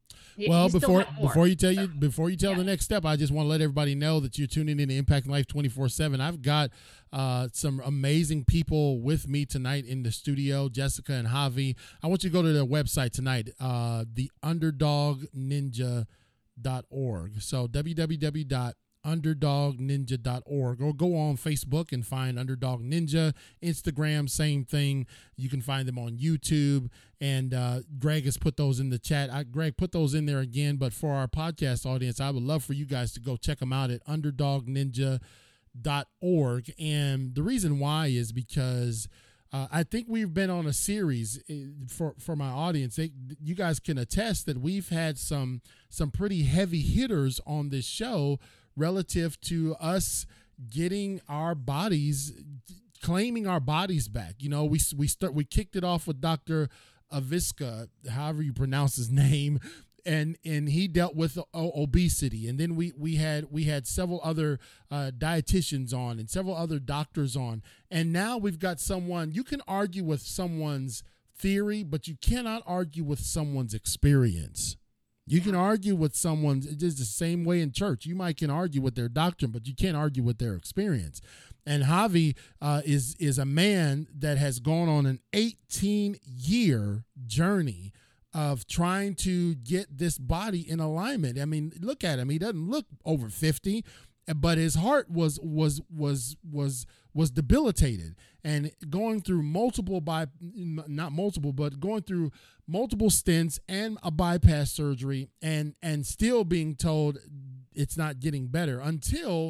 He- Well, he still before had more. before you tell you So, before you tell yeah. the next step, I just want to let everybody know that you're tuning in to Impact Life twenty-four seven. I've got uh, some amazing people with me tonight in the studio, Jessica and Javi. I want you to go to their website tonight, uh, the underdog ninja dot org. So w w w dot underdog ninja dot org, or go on Facebook and find Underdog Ninja. Instagram, same thing. You can find them on YouTube, and uh, Greg has put those in the chat. I, Greg, put those in there again, but for our podcast audience, I would love for you guys to go check them out at underdog ninja dot org. And the reason why is because uh, I think we've been on a series uh, for for my audience. They, you guys can attest that we've had some some pretty heavy hitters on this show relative to us getting our bodies, claiming our bodies back. You know, we we start we kicked it off with Doctor Aviska, however you pronounce his name, and and he dealt with o- obesity, and then we we had we had several other uh, dietitians on and several other doctors on, and now we've got someone. You can argue with someone's theory, but you cannot argue with someone's experience. You can argue with someone. It's just the same way in church. You might can argue with their doctrine, but you can't argue with their experience. And Javi uh, is is a man that has gone on an eighteen year journey of trying to get this body in alignment. I mean, look at him. He doesn't look over fifty, but his heart was was was was was debilitated, and going through multiple by not multiple, but going through multiple stents and a bypass surgery, and and still being told it's not getting better until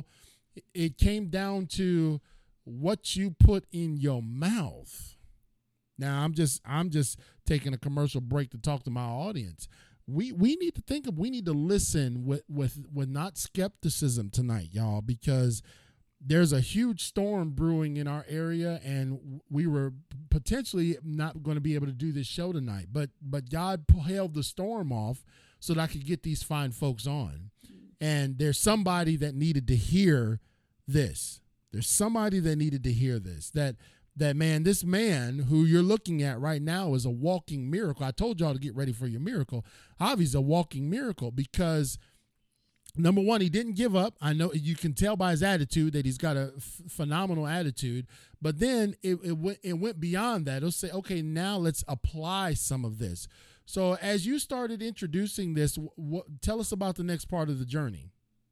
it came down to what you put in your mouth. Now I'm just I'm just taking a commercial break to talk to my audience. We we need to think of we need to listen with with with not skepticism tonight, y'all, because there's a huge storm brewing in our area, and we were potentially not going to be able to do this show tonight. But but God held the storm off so that I could get these fine folks on. And there's somebody that needed to hear this. There's somebody that needed to hear this. That that man, this man who you're looking at right now is a walking miracle. I told y'all to get ready for your miracle. Javi's a walking miracle because, number one, he didn't give up. I know you can tell by his attitude that he's got a f- phenomenal attitude. But then it, it went it went beyond that. It'll say, okay, now let's apply some of this. So as you started introducing this, what, tell us about the next part of the journey.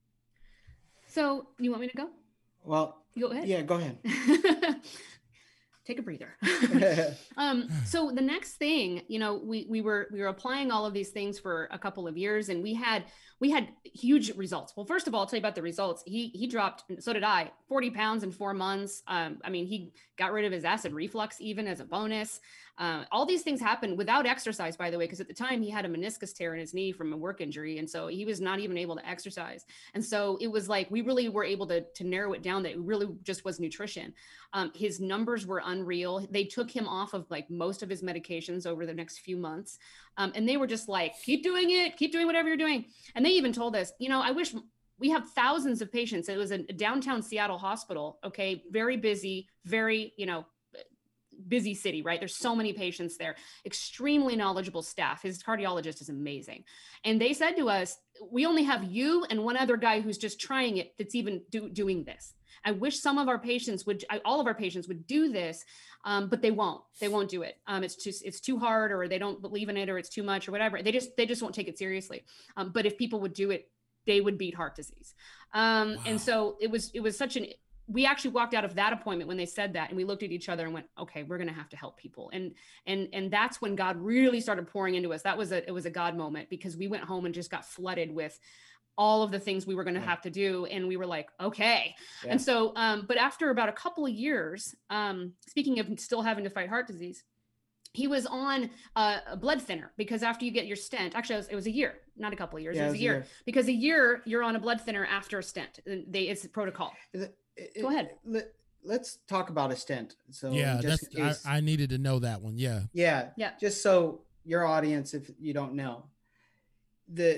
So you want me to go? Well, Go ahead. yeah, go ahead. Take a breather. um, so the next thing, you know, we we were we were applying all of these things for a couple of years, and we had we had huge results. Well, first of all, I'll tell you about the results. He he dropped, so did I, forty pounds in four months. Um, I mean, he got rid of his acid reflux even as a bonus. Uh, all these things happened without exercise, by the way, because at the time he had a meniscus tear in his knee from a work injury. And so he was not even able to exercise. And so it was like, we really were able to, to narrow it down that it really just was nutrition. Um, his numbers were unreal. They took him off of like most of his medications over the next few months. Um, and they were just like, keep doing it, keep doing whatever you're doing. And they even told us, you know, I wish we have thousands of patients. It was a downtown Seattle hospital. Okay. Very busy, very, you know, busy city, right? There's so many patients there, extremely knowledgeable staff. His cardiologist is amazing. And they said to us, we only have you and one other guy who's just trying it that's even do, doing this. I wish some of our patients would, all of our patients would do this, um, but they won't. They won't do it. Um, it's just, it's too hard, or they don't believe in it, or it's too much, or whatever. They just, they just won't take it seriously. Um, but if people would do it, they would beat heart disease. Um, wow. And so it was, it was such an, we actually walked out of that appointment when they said that, and we looked at each other and went, okay, we're going to have to help people. And, and, and that's when God really started pouring into us. That was a, it was a God moment, because we went home and just got flooded with all of the things we were going to yeah. have to do. And we were like, okay. Yeah. And so, um, but after about a couple of years, um, speaking of still having to fight heart disease, he was on uh, a blood thinner, because after you get your stent, actually it was, it was a year, not a couple of years, yeah, it was, it was a year, year, because a year you're on a blood thinner after a stent. They, it's a protocol. Is it, it, Go ahead. Let, let's talk about a stent. So yeah, just that's, case, I, I needed to know that one. Yeah. Yeah. Yeah. Just so your audience, if you don't know, the,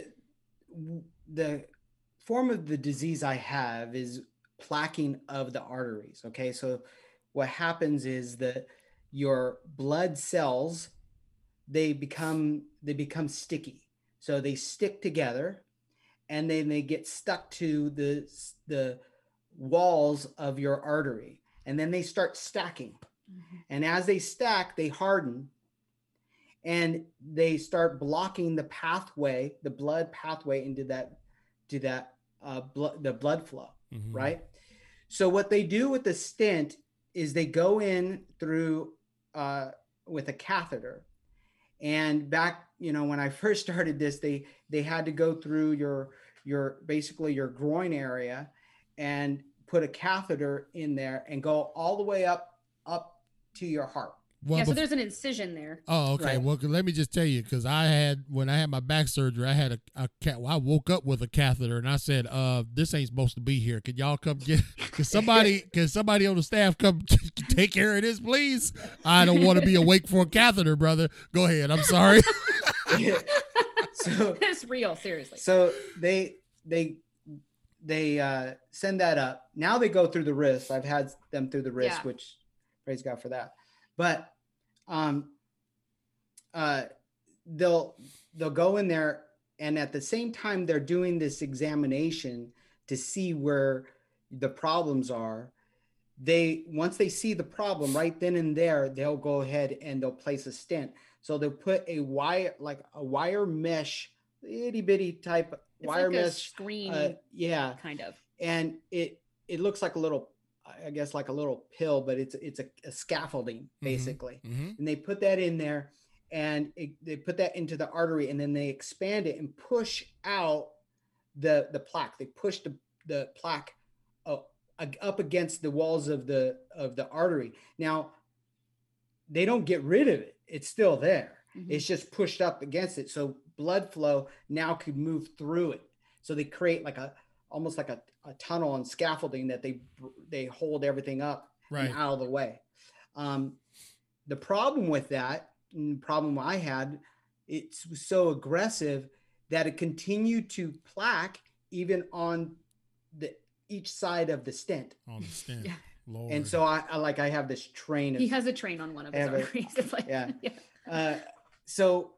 the form of the disease I have is plaquing of the arteries. Okay. So what happens is that your blood cells, they become, they become sticky. So they stick together, and then they get stuck to the the walls of your artery, and then they start stacking. Mhm. And as they stack, they harden, and they start blocking the pathway, the blood pathway into that to that uh, blood, the blood flow, Mhm. right? So what they do with the stent is they go in through uh, with a catheter. And back, you know, when I first started this, they they had to go through your your basically your groin area and put a catheter in there and go all the way up up to your heart. Well, yeah, so bef- there's an incision there. Oh, okay. Right. Well, let me just tell you, because I had when I had my back surgery, I had a, a cat. Well, I woke up with a catheter, and I said, "Uh, this ain't supposed to be here. Can y'all come get? Can somebody? Can somebody on the staff come take care of this, please? I don't want to be awake for a catheter, brother. Go ahead. I'm sorry." So It's real, seriously. so they they they uh, send that up. Now they go through the wrist. I've had them through the wrist, Yeah. which praise God for that. But um, uh, they'll they'll go in there, and at the same time they're doing this examination to see where the problems are. They once they see the problem right then and there, they'll go ahead and they'll place a stent. So they'll put a wire like a wire mesh, itty bitty type It's wire like a mesh. screen, Uh, yeah, kind of. and it it looks like a little, I guess like a little pill, but it's it's a, a scaffolding basically. hmm And they put that in there, and it, they put that into the artery, and then they expand it and push out the the plaque. They push the the plaque uh, ag- up against the walls of the of the artery. Now they don't get rid of it; it's still there. Mhm. It's just pushed up against it, so blood flow now could move through it. So they create like a almost like a, a tunnel and scaffolding that they they hold everything up Right. and out of the way. Um, the problem with that, and the problem I had, it was so aggressive that it continued to plaque even on the each side of the stent. On the stent. Yeah. Lord. And so I, I like I have this train of He has a train on one of his Ever. arteries. It's like, Yeah. yeah. uh, so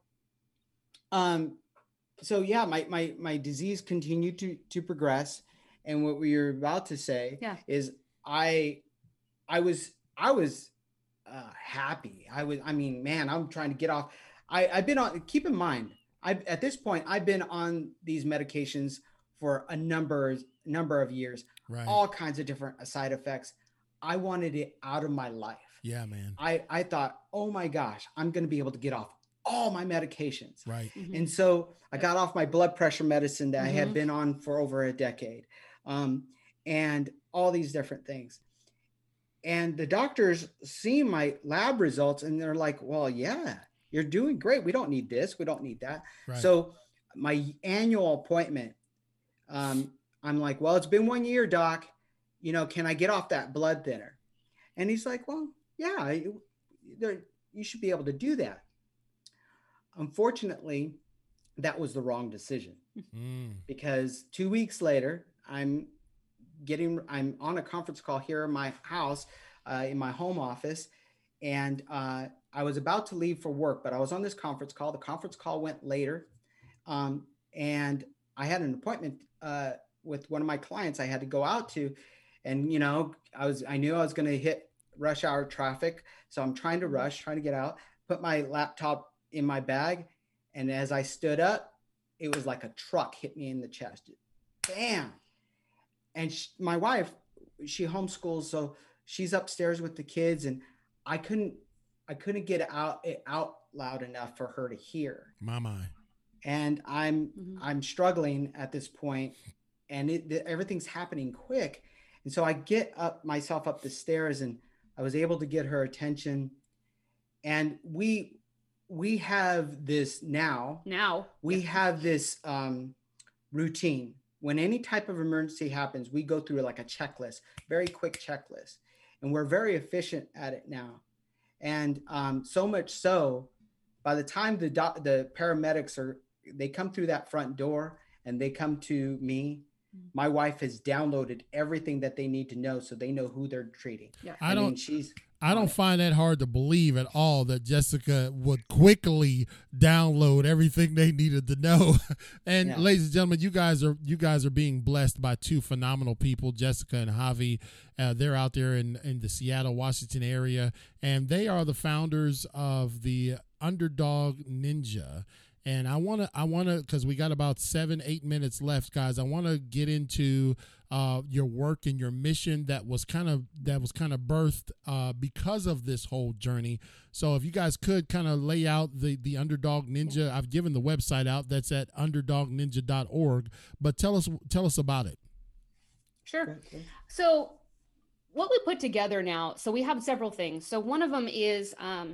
um so yeah, my my my disease continued to to progress, and what we were about to say Yeah. is I I was I was uh happy. I was I mean, man, I'm trying to get off. I I've been on, keep in mind, I at this point I've been on these medications for a number number of years, Right. all kinds of different side effects. I wanted it out of my life. Yeah, man. I, I thought, oh my gosh, I'm going to be able to get off all my medications. Right. Mhm. And so I got off my blood pressure medicine that I had Mhm. been on for over a decade, um, and all these different things. And the doctors see my lab results, and they're like, well, yeah, you're doing great. We don't need this. We don't need that. Right. So my annual appointment, um, I'm like, well, it's been one year, doc. You know, can I get off that blood thinner? And he's like, well, yeah, you, there, you should be able to do that. Unfortunately, that was the wrong decision, Mm. because two weeks later, I'm getting, I'm on a conference call here in my house, uh, in my home office. And uh, I was about to leave for work, but I was on this conference call. The conference call went later. Um, and I had an appointment uh, with one of my clients I had to go out to. And, you know, I was, I knew I was going to hit rush hour traffic. So I'm trying to rush, trying to get out, put my laptop in my bag. And as I stood up, it was like a truck hit me in the chest. Bam. And sh my wife, she homeschools, so she's upstairs with the kids, and I couldn't, I couldn't get out it out loud enough for her to hear. My my. And I'm, Mhm. I'm struggling at this point, and it, the, everything's happening quick. And so I get up myself up the stairs, and I was able to get her attention. And we, we have this now, Now. we have this um, routine. When any type of emergency happens, we go through like a checklist, very quick checklist, and we're very efficient at it now. And um, so much so, by the time the doc- the paramedics are, they come through that front door and they come to me, my wife has downloaded everything that they need to know, so they know who they're treating. Yeah. I I, mean, don't- she's I on don't it. find that hard to believe at all that Jessica would quickly download everything they needed to know. And Yeah. ladies and gentlemen, you guys are you guys are being blessed by two phenomenal people, Jessica and Javi. Uh, they're out there in, in the Seattle, Washington area, and they are the founders of the Underdog Ninja. And I want to, I want to, because we got about seven, eight minutes left, guys. I want to get into uh, your work and your mission that was kind of that was kind of birthed uh, because of this whole journey. So if you guys could kind of lay out the the Underdog Ninja, I've given the website out. That's at underdog ninja dot org. But tell us, tell us about it. Sure. So what we put together now, so we have several things. So one of them is um,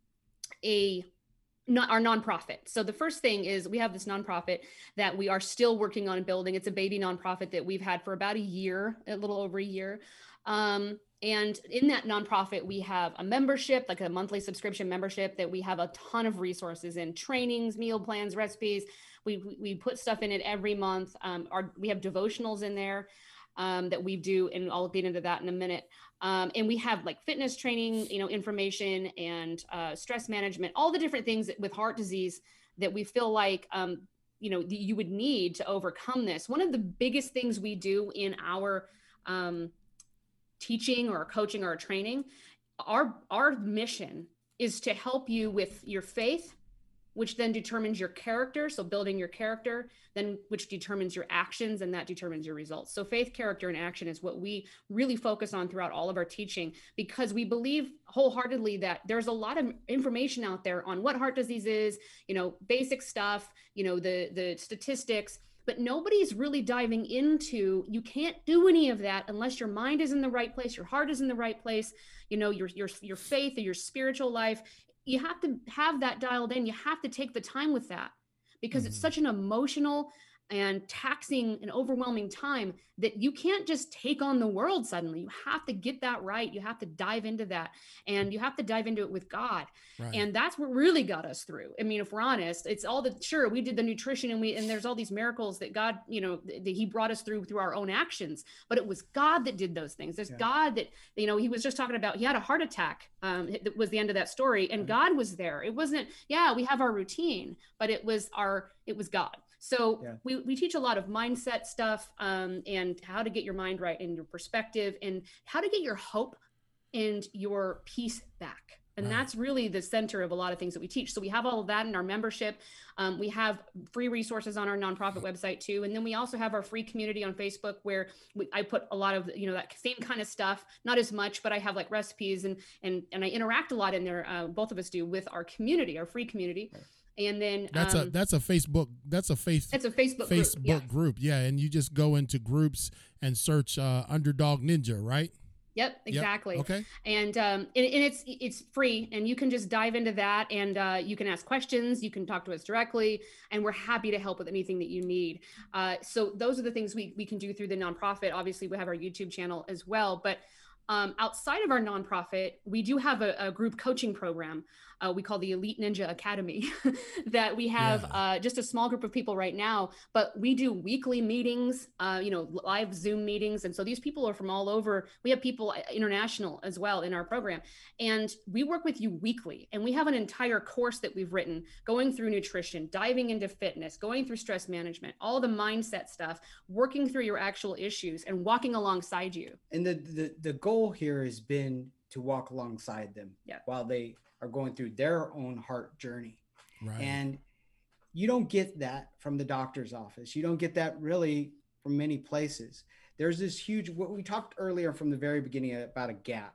a not our nonprofit. So the first thing is we have this nonprofit that we are still working on building. It's a baby nonprofit that we've had for about a year, a little over a year. Um, and in that nonprofit, we have a membership, like a monthly subscription membership that we have a ton of resources in: trainings, meal plans, recipes. We, we, we put stuff in it every month. Um, our, we have devotionals in there um, that we do, and I'll get into that in a minute. Um, and we have like fitness training, you know, information and uh, stress management, all the different things with heart disease that we feel like, um, you know, you would need to overcome this. One of the biggest things we do in our um, teaching or coaching or training, our, our mission is to help you with your faith, which then determines your character. So building your character, then which determines your actions, and that determines your results. So faith, character, and action is what we really focus on throughout all of our teaching, because we believe wholeheartedly that there's a lot of information out there on what heart disease is, you know, basic stuff, you know, the, the statistics, but nobody's really diving into, you can't do any of that unless your mind is in the right place, your heart is in the right place, you know, your, your, your faith or your spiritual life. You have to have that dialed in. You have to take the time with that, because it's such an emotional and taxing and overwhelming time that you can't just take on the world suddenly. You have to get that right. You have to dive into that, and you have to dive into it with God. Right. And that's what really got us through. I mean, if we're honest, it's all the, sure, we did the nutrition and we, and there's all these miracles that God, you know, that he brought us through, through our own actions, but it was God that did those things. There's Yeah. God that, you know, he was just talking about, he had a heart attack. Um, it was the end of that story, and God was there. It wasn't, yeah, we have our routine, but it was our, it was God. So Yeah. we, we teach a lot of mindset stuff um, and how to get your mind right and your perspective, and how to get your hope and your peace back. And Right. that's really the center of a lot of things that we teach. So we have all of that in our membership. Um, we have free resources on our nonprofit website too. And then we also have our free community on Facebook, where we, I put a lot of, you know, that same kind of stuff, not as much, but I have like recipes, and, and, and I interact a lot in there. Uh, both of us do, with our community, our free community. And then That's um, a that's a Facebook that's a face it's a Facebook, Facebook group. Yeah. group. Yeah, and you just go into groups and search uh, Underdog Ninja, right? Yep, exactly. Okay. And um, and, and it's it's free, and you can just dive into that, and uh, you can ask questions, you can talk to us directly, and we're happy to help with anything that you need. Uh, so those are the things we we can do through the nonprofit. Obviously, we have our YouTube channel as well, but um, outside of our nonprofit, we do have a, a group coaching program. Uh, we call the Elite Ninja Academy that we have Yeah. uh, just a small group of people right now, but we do weekly meetings, uh, you know, live Zoom meetings. And so these people are from all over. We have people international as well in our program, and we work with you weekly. And we have an entire course that we've written going through nutrition, diving into fitness, going through stress management, all the mindset stuff, working through your actual issues and walking alongside you. And the, the the goal here has been to walk alongside them Yeah. while they are going through their own heart journey. Right. And you don't get that from the doctor's office. You don't get that really from many places. There's this huge, what we talked earlier from the very beginning about a gap.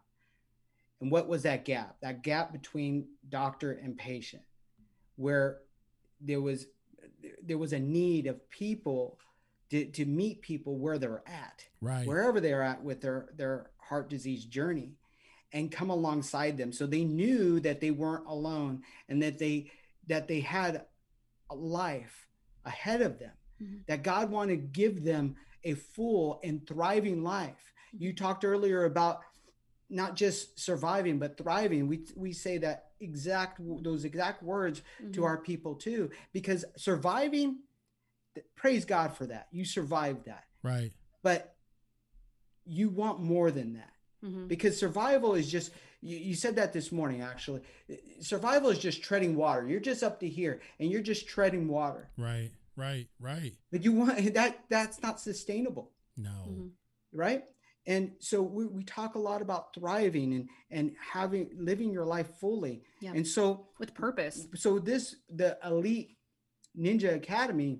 And what was that gap? That gap between doctor and patient, where there was there was a need of people to, to meet people where they're at, right. wherever they're at with their, their heart disease journey, and come alongside them. So they knew that they weren't alone, and that they, that they had a life ahead of them, Mhm. that God wanted to give them a full and thriving life. You talked earlier about not just surviving, but thriving. We, we say that exact, those exact words to Mhm. our people too, because surviving, praise God for that. You survived that, Right. but you want more than that. Mhm. because survival is just, you, you said that this morning, actually. Survival is just treading water. You're just up to here and you're just treading water. Right, right, right. But you want that, that's not sustainable. No. Mhm. Right. And so we, we talk a lot about thriving and, and having, living your life fully. Yeah. And so, With purpose. so this, the Elite Ninja Academy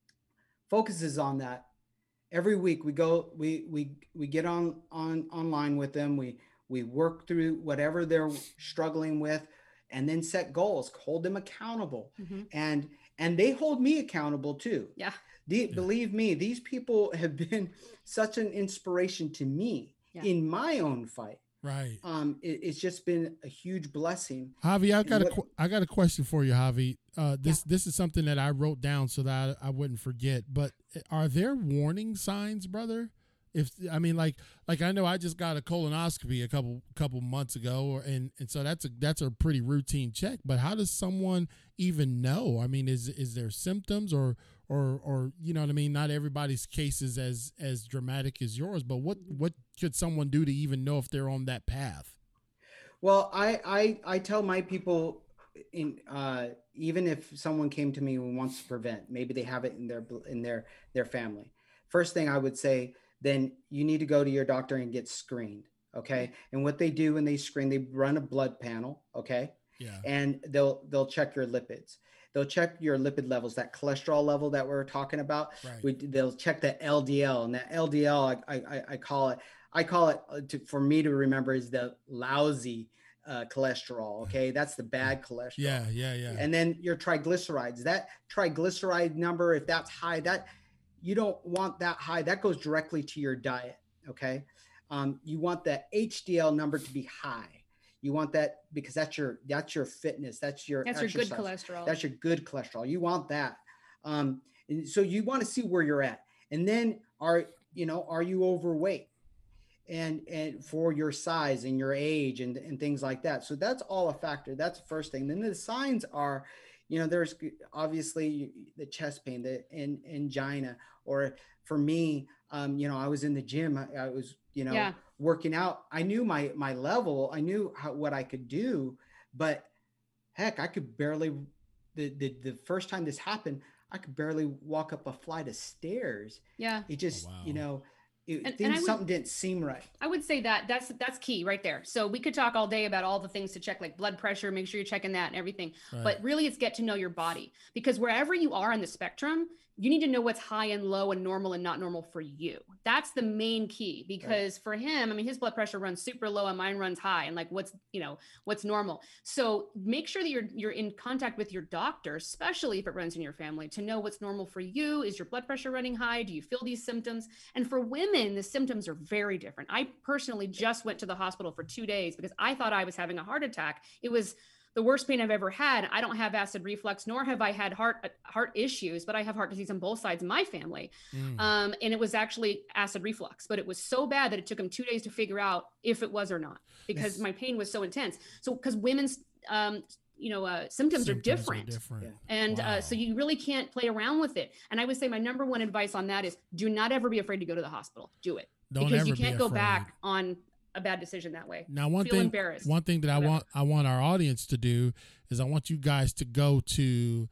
focuses on that. Every week we go, we, we, we get on, on online with them. We, we work through whatever they're struggling with and then set goals, hold them accountable. Mhm. And, and they hold me accountable too. Yeah. The, Believe me, these people have been such an inspiration to me Yeah. in my own fight. Right. Um, it, it's just been a huge blessing. Javi, I got a What- qu- I got a question for you, Javi. Uh, this this is something that I wrote down so that I, I wouldn't forget. But are there warning signs, brother? If I mean, like like I know I just got a colonoscopy a couple couple months ago, or, and and so that's a that's a pretty routine check. But how does someone even know? I mean, is is there symptoms or or or you know what I mean? Not everybody's case is as as dramatic as yours, but what what could someone do to even know if they're on that path? Well, I, I, I tell my people, in uh, even if someone came to me and wants to prevent, maybe they have it in their in their their family. First thing I would say, then you need to go to your doctor and get screened. Okay. And what they do when they screen, they run a blood panel. Okay. Yeah. And they'll they'll check your lipids. They'll check your lipid levels, that cholesterol level that we're talking about. Right. We, they'll check the L D L, and that L D L, I, I, I call it, I call it uh, to, for me to remember is the lousy uh, cholesterol. Okay, that's the bad cholesterol. Yeah. Yeah. Yeah. And then your triglycerides, that triglyceride number, if that's high, that you don't want that high. That goes directly to your diet. Okay, um, you want the H D L number to be high. You want that because that's your that's your fitness. That's your That's your good exercise. cholesterol. That's your good cholesterol. You want that. Um, and so you want to see where you're at. And then are, you know, are you overweight? And, and for your size and your age and, and things like that. So that's all a factor. That's the first thing. Then the signs are, you know, there's obviously the chest pain, the an, angina, or for me, um, you know, I was in the gym. I, I was, you know, Yeah. working out. I knew my, my level, I knew how, what I could do, but heck, I could barely, the, the, the first time this happened, I could barely walk up a flight of stairs. Yeah. It just, Oh, wow. you know, it, And- and things, I would- something didn't seem right. I would say that that's that's key right there. So we could talk all day about all the things to check, like blood pressure, make sure you're checking that and everything. Right. But really it's get to know your body, because wherever you are on the spectrum, you need to know what's high and low and normal and not normal for you. That's the main key, because for him, I mean, his blood pressure runs super low and mine runs high, and like what's, you know, what's normal. So make sure that you're you're in contact with your doctor, especially if it runs in your family, to know what's normal for you. Is your blood pressure running high? Do you feel these symptoms? And for women, the symptoms are very different. I personally just went to the hospital for two days because I thought I was having a heart attack. It was the worst pain I've ever had. I don't have acid reflux, nor have I had heart heart issues, but I have heart disease on both sides of my family. Mm. Um, and it was actually acid reflux, but it was so bad that it took him two days to figure out if it was or not, because Yes. my pain was so intense. So, because women's, um, you know, uh, symptoms, are different. different. Yeah. And Wow. uh, so you really can't play around with it. And I would say my number one advice on that is do not ever be afraid to go to the hospital. Do it. Don't because ever you can't be go afraid. back on a bad decision that way. Now, one Feel thing, embarrassed. one thing that I Whatever. want, I want our audience to do is I want you guys to go to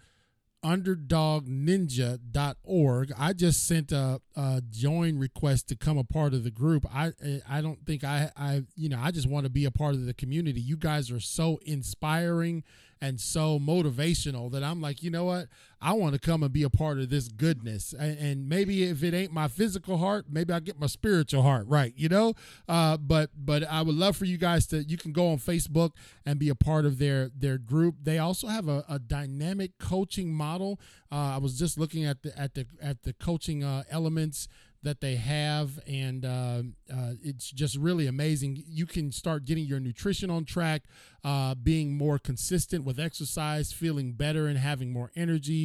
underdog ninja dot org. I just sent a, a join request to come a part of the group. I I don't think I I you know I just want to be a part of the community. You guys are so inspiring and so motivational that I'm like, you know what? I want to come and be a part of this goodness. And, and maybe if it ain't my physical heart, maybe I'll get my spiritual heart right, you know? Uh, but but I would love for you guys to, you can go on Facebook and be a part of their their group. They also have a, a dynamic coaching model. Uh, I was just looking at the at the at the coaching uh, elements that they have, and uh, uh, it's just really amazing. You can start getting your nutrition on track, uh, being more consistent with exercise, feeling better and having more energy,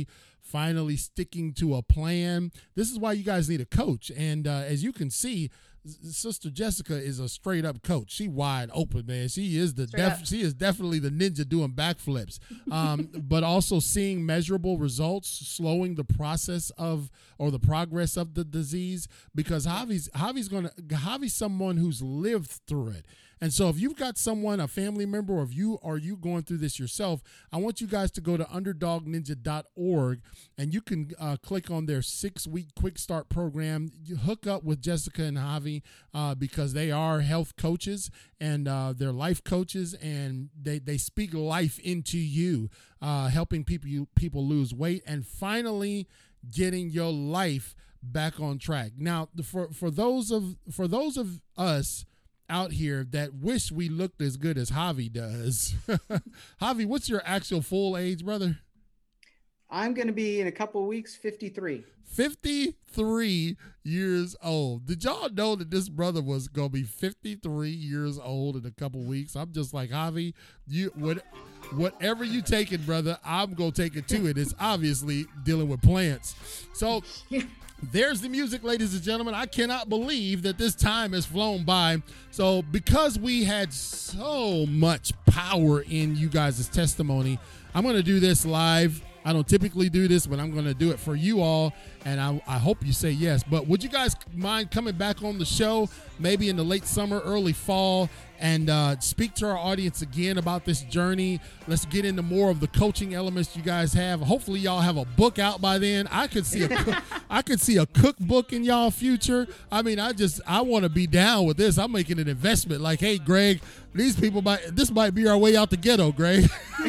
finally sticking to a plan. This is why you guys need a coach. And uh, as you can see, Sister Jessica is a straight up coach. She wide open, man. She is the def- she is definitely the ninja doing backflips. Um, but also seeing measurable results, slowing the process of or the progress of the disease. Because Javi's Javi's gonna Javi's someone who's lived through it. And so if you've got someone, a family member, or if you are you going through this yourself, I want you guys to go to underdog ninja dot org and you can uh, click on their six-week quick start program. You hook up with Jessica and Javi uh, because they are health coaches and uh, they're life coaches, and they, they speak life into you, uh, helping people you, people lose weight and finally getting your life back on track. Now, for for those of for those of us out here that wish we looked as good as Javi does. Javi, what's your actual full age, brother? I'm going to be in a couple of weeks, fifty-three. fifty-three years old. Did y'all know that this brother was going to be fifty-three years old in a couple of weeks? I'm just like, Javi, you what, whatever you take it, brother, I'm going to take it too. And it's obviously dealing with plants. So there's the music, ladies and gentlemen. I cannot believe that this time has flown by. So because we had so much power in you guys' testimony, I'm going to do this live. I don't typically do this, but I'm going to do it for you all, and I, I hope you say yes. But would you guys mind coming back on the show maybe in the late summer, early fall, and uh, speak to our audience again about this journey? Let's get into more of the coaching elements you guys have. Hopefully y'all have a book out by then. I could see a cook, I could see a cookbook in y'all future. I mean, I just I want to be down with this. I'm making an investment. Like, hey, Greg, these people might this might be our way out the ghetto, Greg.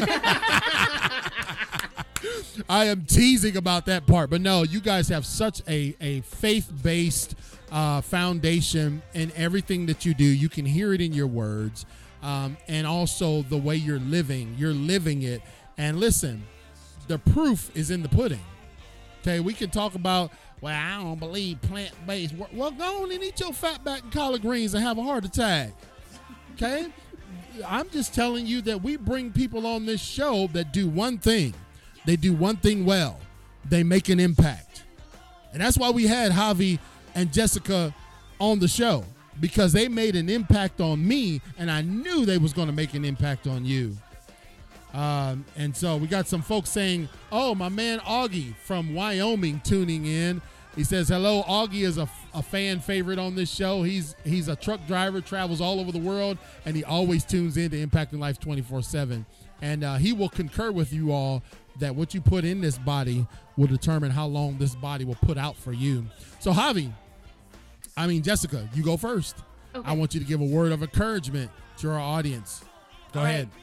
I am teasing about that part, but no, you guys have such a, a faith-based uh, foundation in everything that you do. You can hear it in your words, um, and also the way you're living. You're living it. And listen, the proof is in the pudding. Okay, we can talk about, well, I don't believe plant-based. Well, go on and eat your fat back and collard greens and have a heart attack. Okay? I'm just telling you that we bring people on this show that do one thing. They do one thing well. They make an impact. And that's why we had Javi and Jessica on the show, because they made an impact on me, and I knew they was going to make an impact on you. Um, and so we got some folks saying, oh, my man Augie from Wyoming tuning in. He says, hello, Augie is a, a fan favorite on this show. He's he's a truck driver, travels all over the world, and he always tunes in to Impacting Life twenty-four seven. And uh, he will concur with you all that what you put in this body will determine how long this body will put out for you. So, Javi, I mean, Jessica, you go first. Okay. I want you to give a word of encouragement to our audience. Go All ahead.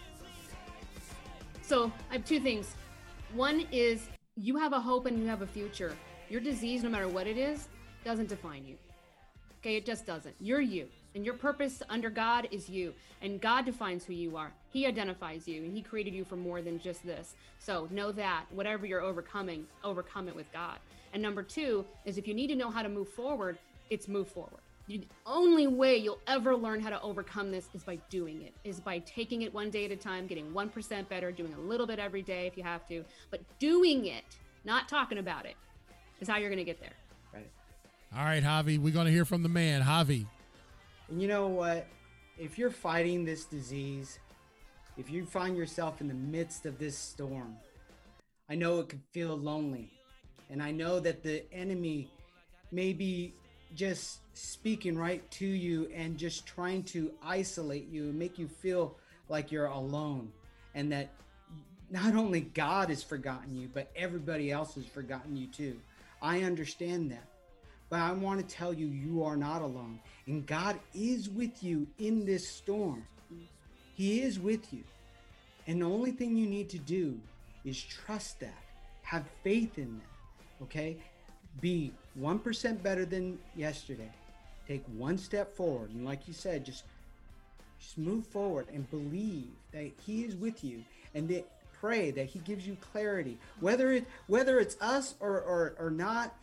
Right. So I have two things. One is you have a hope and you have a future. Your disease, no matter what it is, doesn't define you. Okay, it just doesn't. You're you. And your purpose under God is you. And God defines who you are. He identifies you, and he created you for more than just this. So know that whatever you're overcoming, overcome it with God. And number two is if you need to know how to move forward, it's move forward. You, the only way you'll ever learn how to overcome this is by doing it, is by taking it one day at a time, getting one percent better, doing a little bit every day if you have to. But doing it, not talking about it, is how you're going to get there. Right. All right, Javi, we're going to hear from the man, Javi. And you know what? If you're fighting this disease, if you find yourself in the midst of this storm, I know it can feel lonely. And I know that the enemy may be just speaking right to you and just trying to isolate you and make you feel like you're alone. And that not only God has forgotten you, but everybody else has forgotten you too. I understand that. But I want to tell you, you are not alone. And God is with you in this storm. He is with you. And the only thing you need to do is trust that. Have faith in that. Okay? Be one percent better than yesterday. Take one step forward. And like you said, just, just move forward and believe that he is with you. And that pray that he gives you clarity. Whether it whether it's us or, or, or not,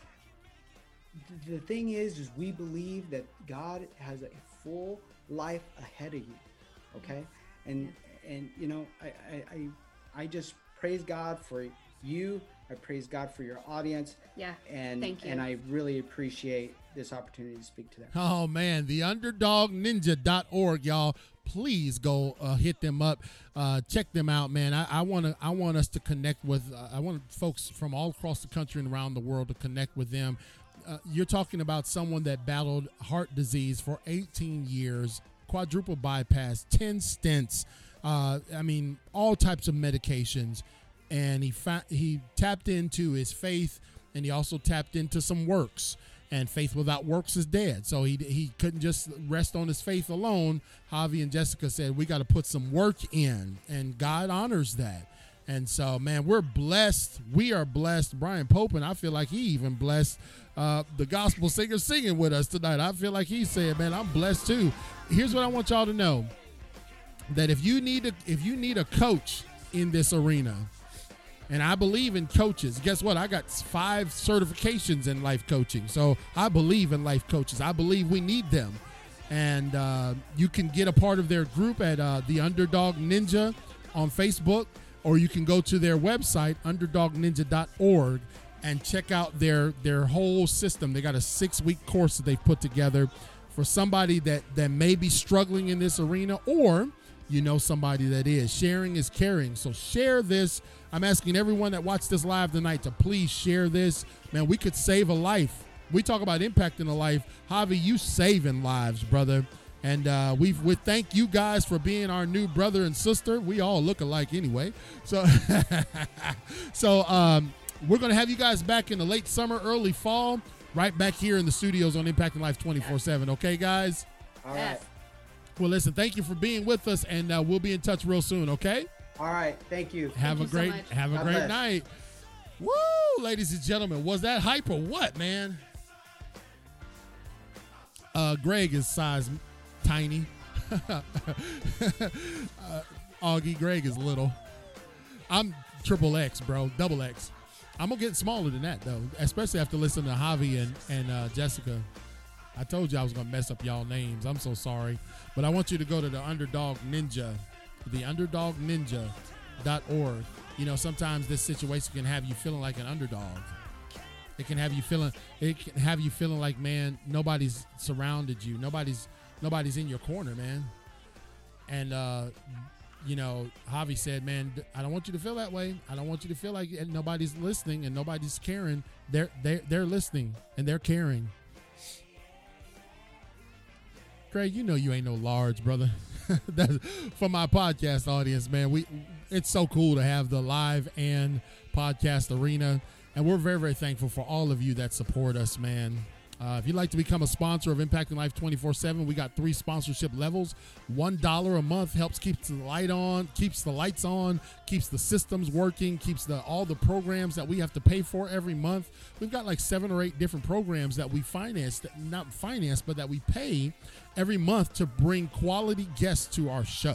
the thing is, is we believe that God has a full life ahead of you. Okay. And, and, you know, I, I, I, I just praise God for you I praise God for your audience. Yeah. And Thank you. and I really appreciate this opportunity to speak to them. Oh man, the underdog ninja dot org, y'all. Please go uh, hit them up, uh, check them out, man. I want to, I want us to connect with. Uh, I want folks from all across the country and around the world to connect with them. Uh, you're talking about someone that battled heart disease for eighteen years, quadruple bypass, ten stents. Uh, I mean, all types of medications, and he fa- he tapped into his faith, and he also tapped into some works. And faith without works is dead. So he he couldn't just rest on his faith alone. Javi and Jessica said, we got to put some work in, and God honors that. And so, man, we're blessed. We are blessed. Brian Popin, I feel like he even blessed uh, the gospel singer singing with us tonight. I feel like he said, man, I'm blessed too. Here's what I want y'all to know, that if you need a, if you need a coach in this arena, and I believe in coaches. Guess what? I got five certifications in life coaching. So I believe in life coaches. I believe we need them. And uh, you can get a part of their group at uh, The Underdog Ninja on Facebook, or you can go to their website, underdog ninja dot org, and check out their, their whole system. They got a six-week course that they've put together for somebody that, that may be struggling in this arena, or you know somebody that is. Sharing is caring. So share this. I'm asking everyone that watched this live tonight to please share this. Man, we could save a life. We talk about impacting a life. Javi, you saving lives, brother. And uh, we we thank you guys for being our new brother and sister. We all look alike anyway. So, so um, we're going to have you guys back in the late summer, early fall, right back here in the studios on Impacting Life twenty-four seven. Okay, guys? All right. Yes. Well, listen, thank you for being with us, and uh, we'll be in touch real soon, okay? All right. Thank you. Have Thank a you so great much. have a God great bless. night. Woo, ladies and gentlemen. Was that hype or what, man? Uh Greg is size tiny. uh, Augie, Greg is little. I'm triple X, bro. Double X. I'm gonna get smaller than that though, especially after listening to Javi and, and uh, Jessica. I told you I was gonna mess up y'all names. I'm so sorry. But I want you to go to the Underdog Ninja, the underdog ninja dot org. You know, sometimes this situation can have you feeling like an underdog. It can have you feeling it can have you feeling like, man, nobody's surrounded you. Nobody's nobody's in your corner, man. And uh, you know, Javi said, man, I don't want you to feel that way. I don't want you to feel like nobody's listening and nobody's caring. They're they're they're listening and they're caring. Craig, you know you ain't no large, brother. That's for my podcast audience, man. We it's so cool to have the live and podcast arena, and we're very, very thankful for all of you that support us, man. Uh, if you'd like to become a sponsor of Impacting Life twenty-four seven, we got three sponsorship levels. One dollar a month helps keeps the light on, keeps the lights on, keeps the systems working, keeps the all the programs that we have to pay for every month. We've got like seven or eight different programs that we finance, that, not finance, but that we pay every month to bring quality guests to our show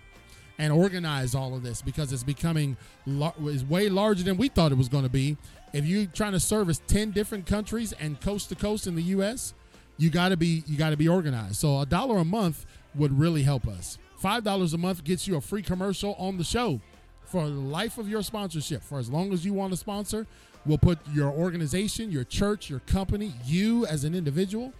and organize all of this, because it's becoming lar- is way larger than we thought it was going to be. If you're trying to service ten different countries and coast to coast in the U S, you got to be you got to be organized. So a dollar a month would really help us. Five dollars a month gets you a free commercial on the show for the life of your sponsorship. For as long as you want to sponsor, we'll put your organization, your church, your company, you as an individual.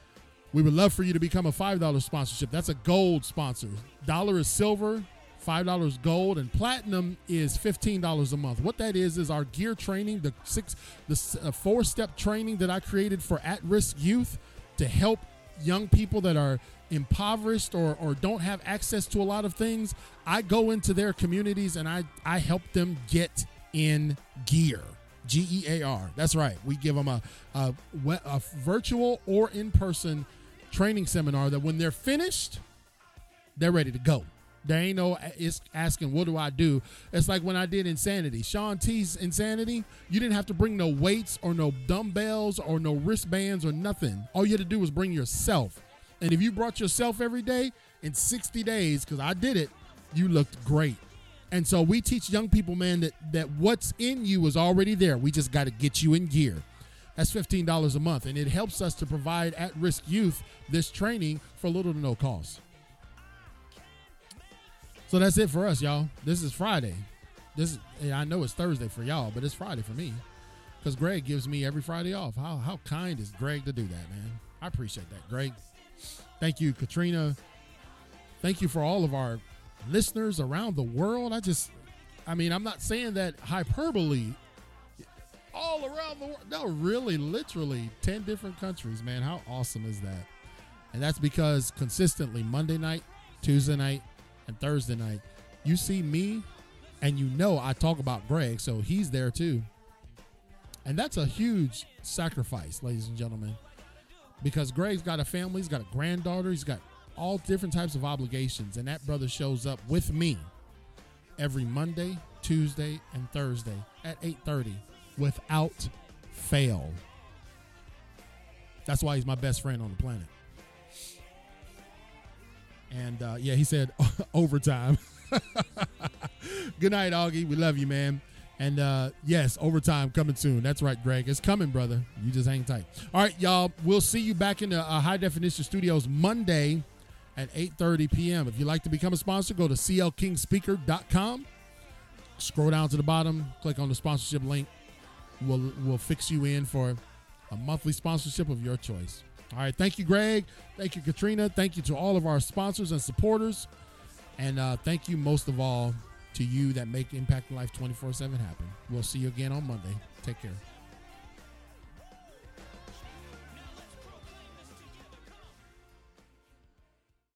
We would love for you to become a five dollar sponsorship. That's a gold sponsor. Dollar is silver, five dollars gold, and platinum is fifteen dollars a month. What that is is our gear training, the six, the uh, four-step training that I created for at-risk youth to help young people that are impoverished or, or don't have access to a lot of things. I go into their communities and I, I help them get in gear. G E A R. That's right. We give them a, a, a virtual or in-person training seminar that when they're finished, they're ready to go. There ain't no it's asking, what do I do? It's like when I did Insanity. Sean T's Insanity, you didn't have to bring no weights or no dumbbells or no wristbands or nothing. All you had to do was bring yourself. And if you brought yourself every day, in sixty days, because I did it, you looked great. And so we teach young people, man, that, that what's in you is already there. We just got to get you in gear. That's fifteen dollars a month. And it helps us to provide at-risk youth this training for little to no cost. So that's it for us, y'all. This is Friday. this is, and I know it's Thursday for y'all, but it's Friday for me because Greg gives me every Friday off. How how kind is Greg to do that, man? I appreciate that, Greg. Thank you, Katrina. Thank you for all of our listeners around the world. I just, I mean, I'm not saying that hyperbole. All around the world. No, really, literally ten different countries, man. How awesome is that? And that's because consistently Monday night, Tuesday night, and Thursday night, you see me and you know I talk about Greg, so he's there too. And that's a huge sacrifice, ladies and gentlemen, because Greg's got a family, he's got a granddaughter, he's got all different types of obligations, and that brother shows up with me every Monday, Tuesday, and Thursday at eight thirty. Without fail. That's why he's my best friend on the planet. And uh, yeah, he said overtime. Good night, Augie. We love you, man. And uh, yes, overtime coming soon. That's right, Greg. It's coming, brother. You just hang tight. All right, y'all. We'll see you back in the uh, High Definition Studios Monday at eight thirty p.m. If you'd like to become a sponsor, go to c l king speaker dot com. Scroll down to the bottom. Click on the sponsorship link. We'll, we'll fix you in for a monthly sponsorship of your choice. All right. Thank you, Greg. Thank you, Katrina. Thank you to all of our sponsors and supporters. And uh, thank you most of all to you that make Impacting Life twenty-four seven happen. We'll see you again on Monday. Take care.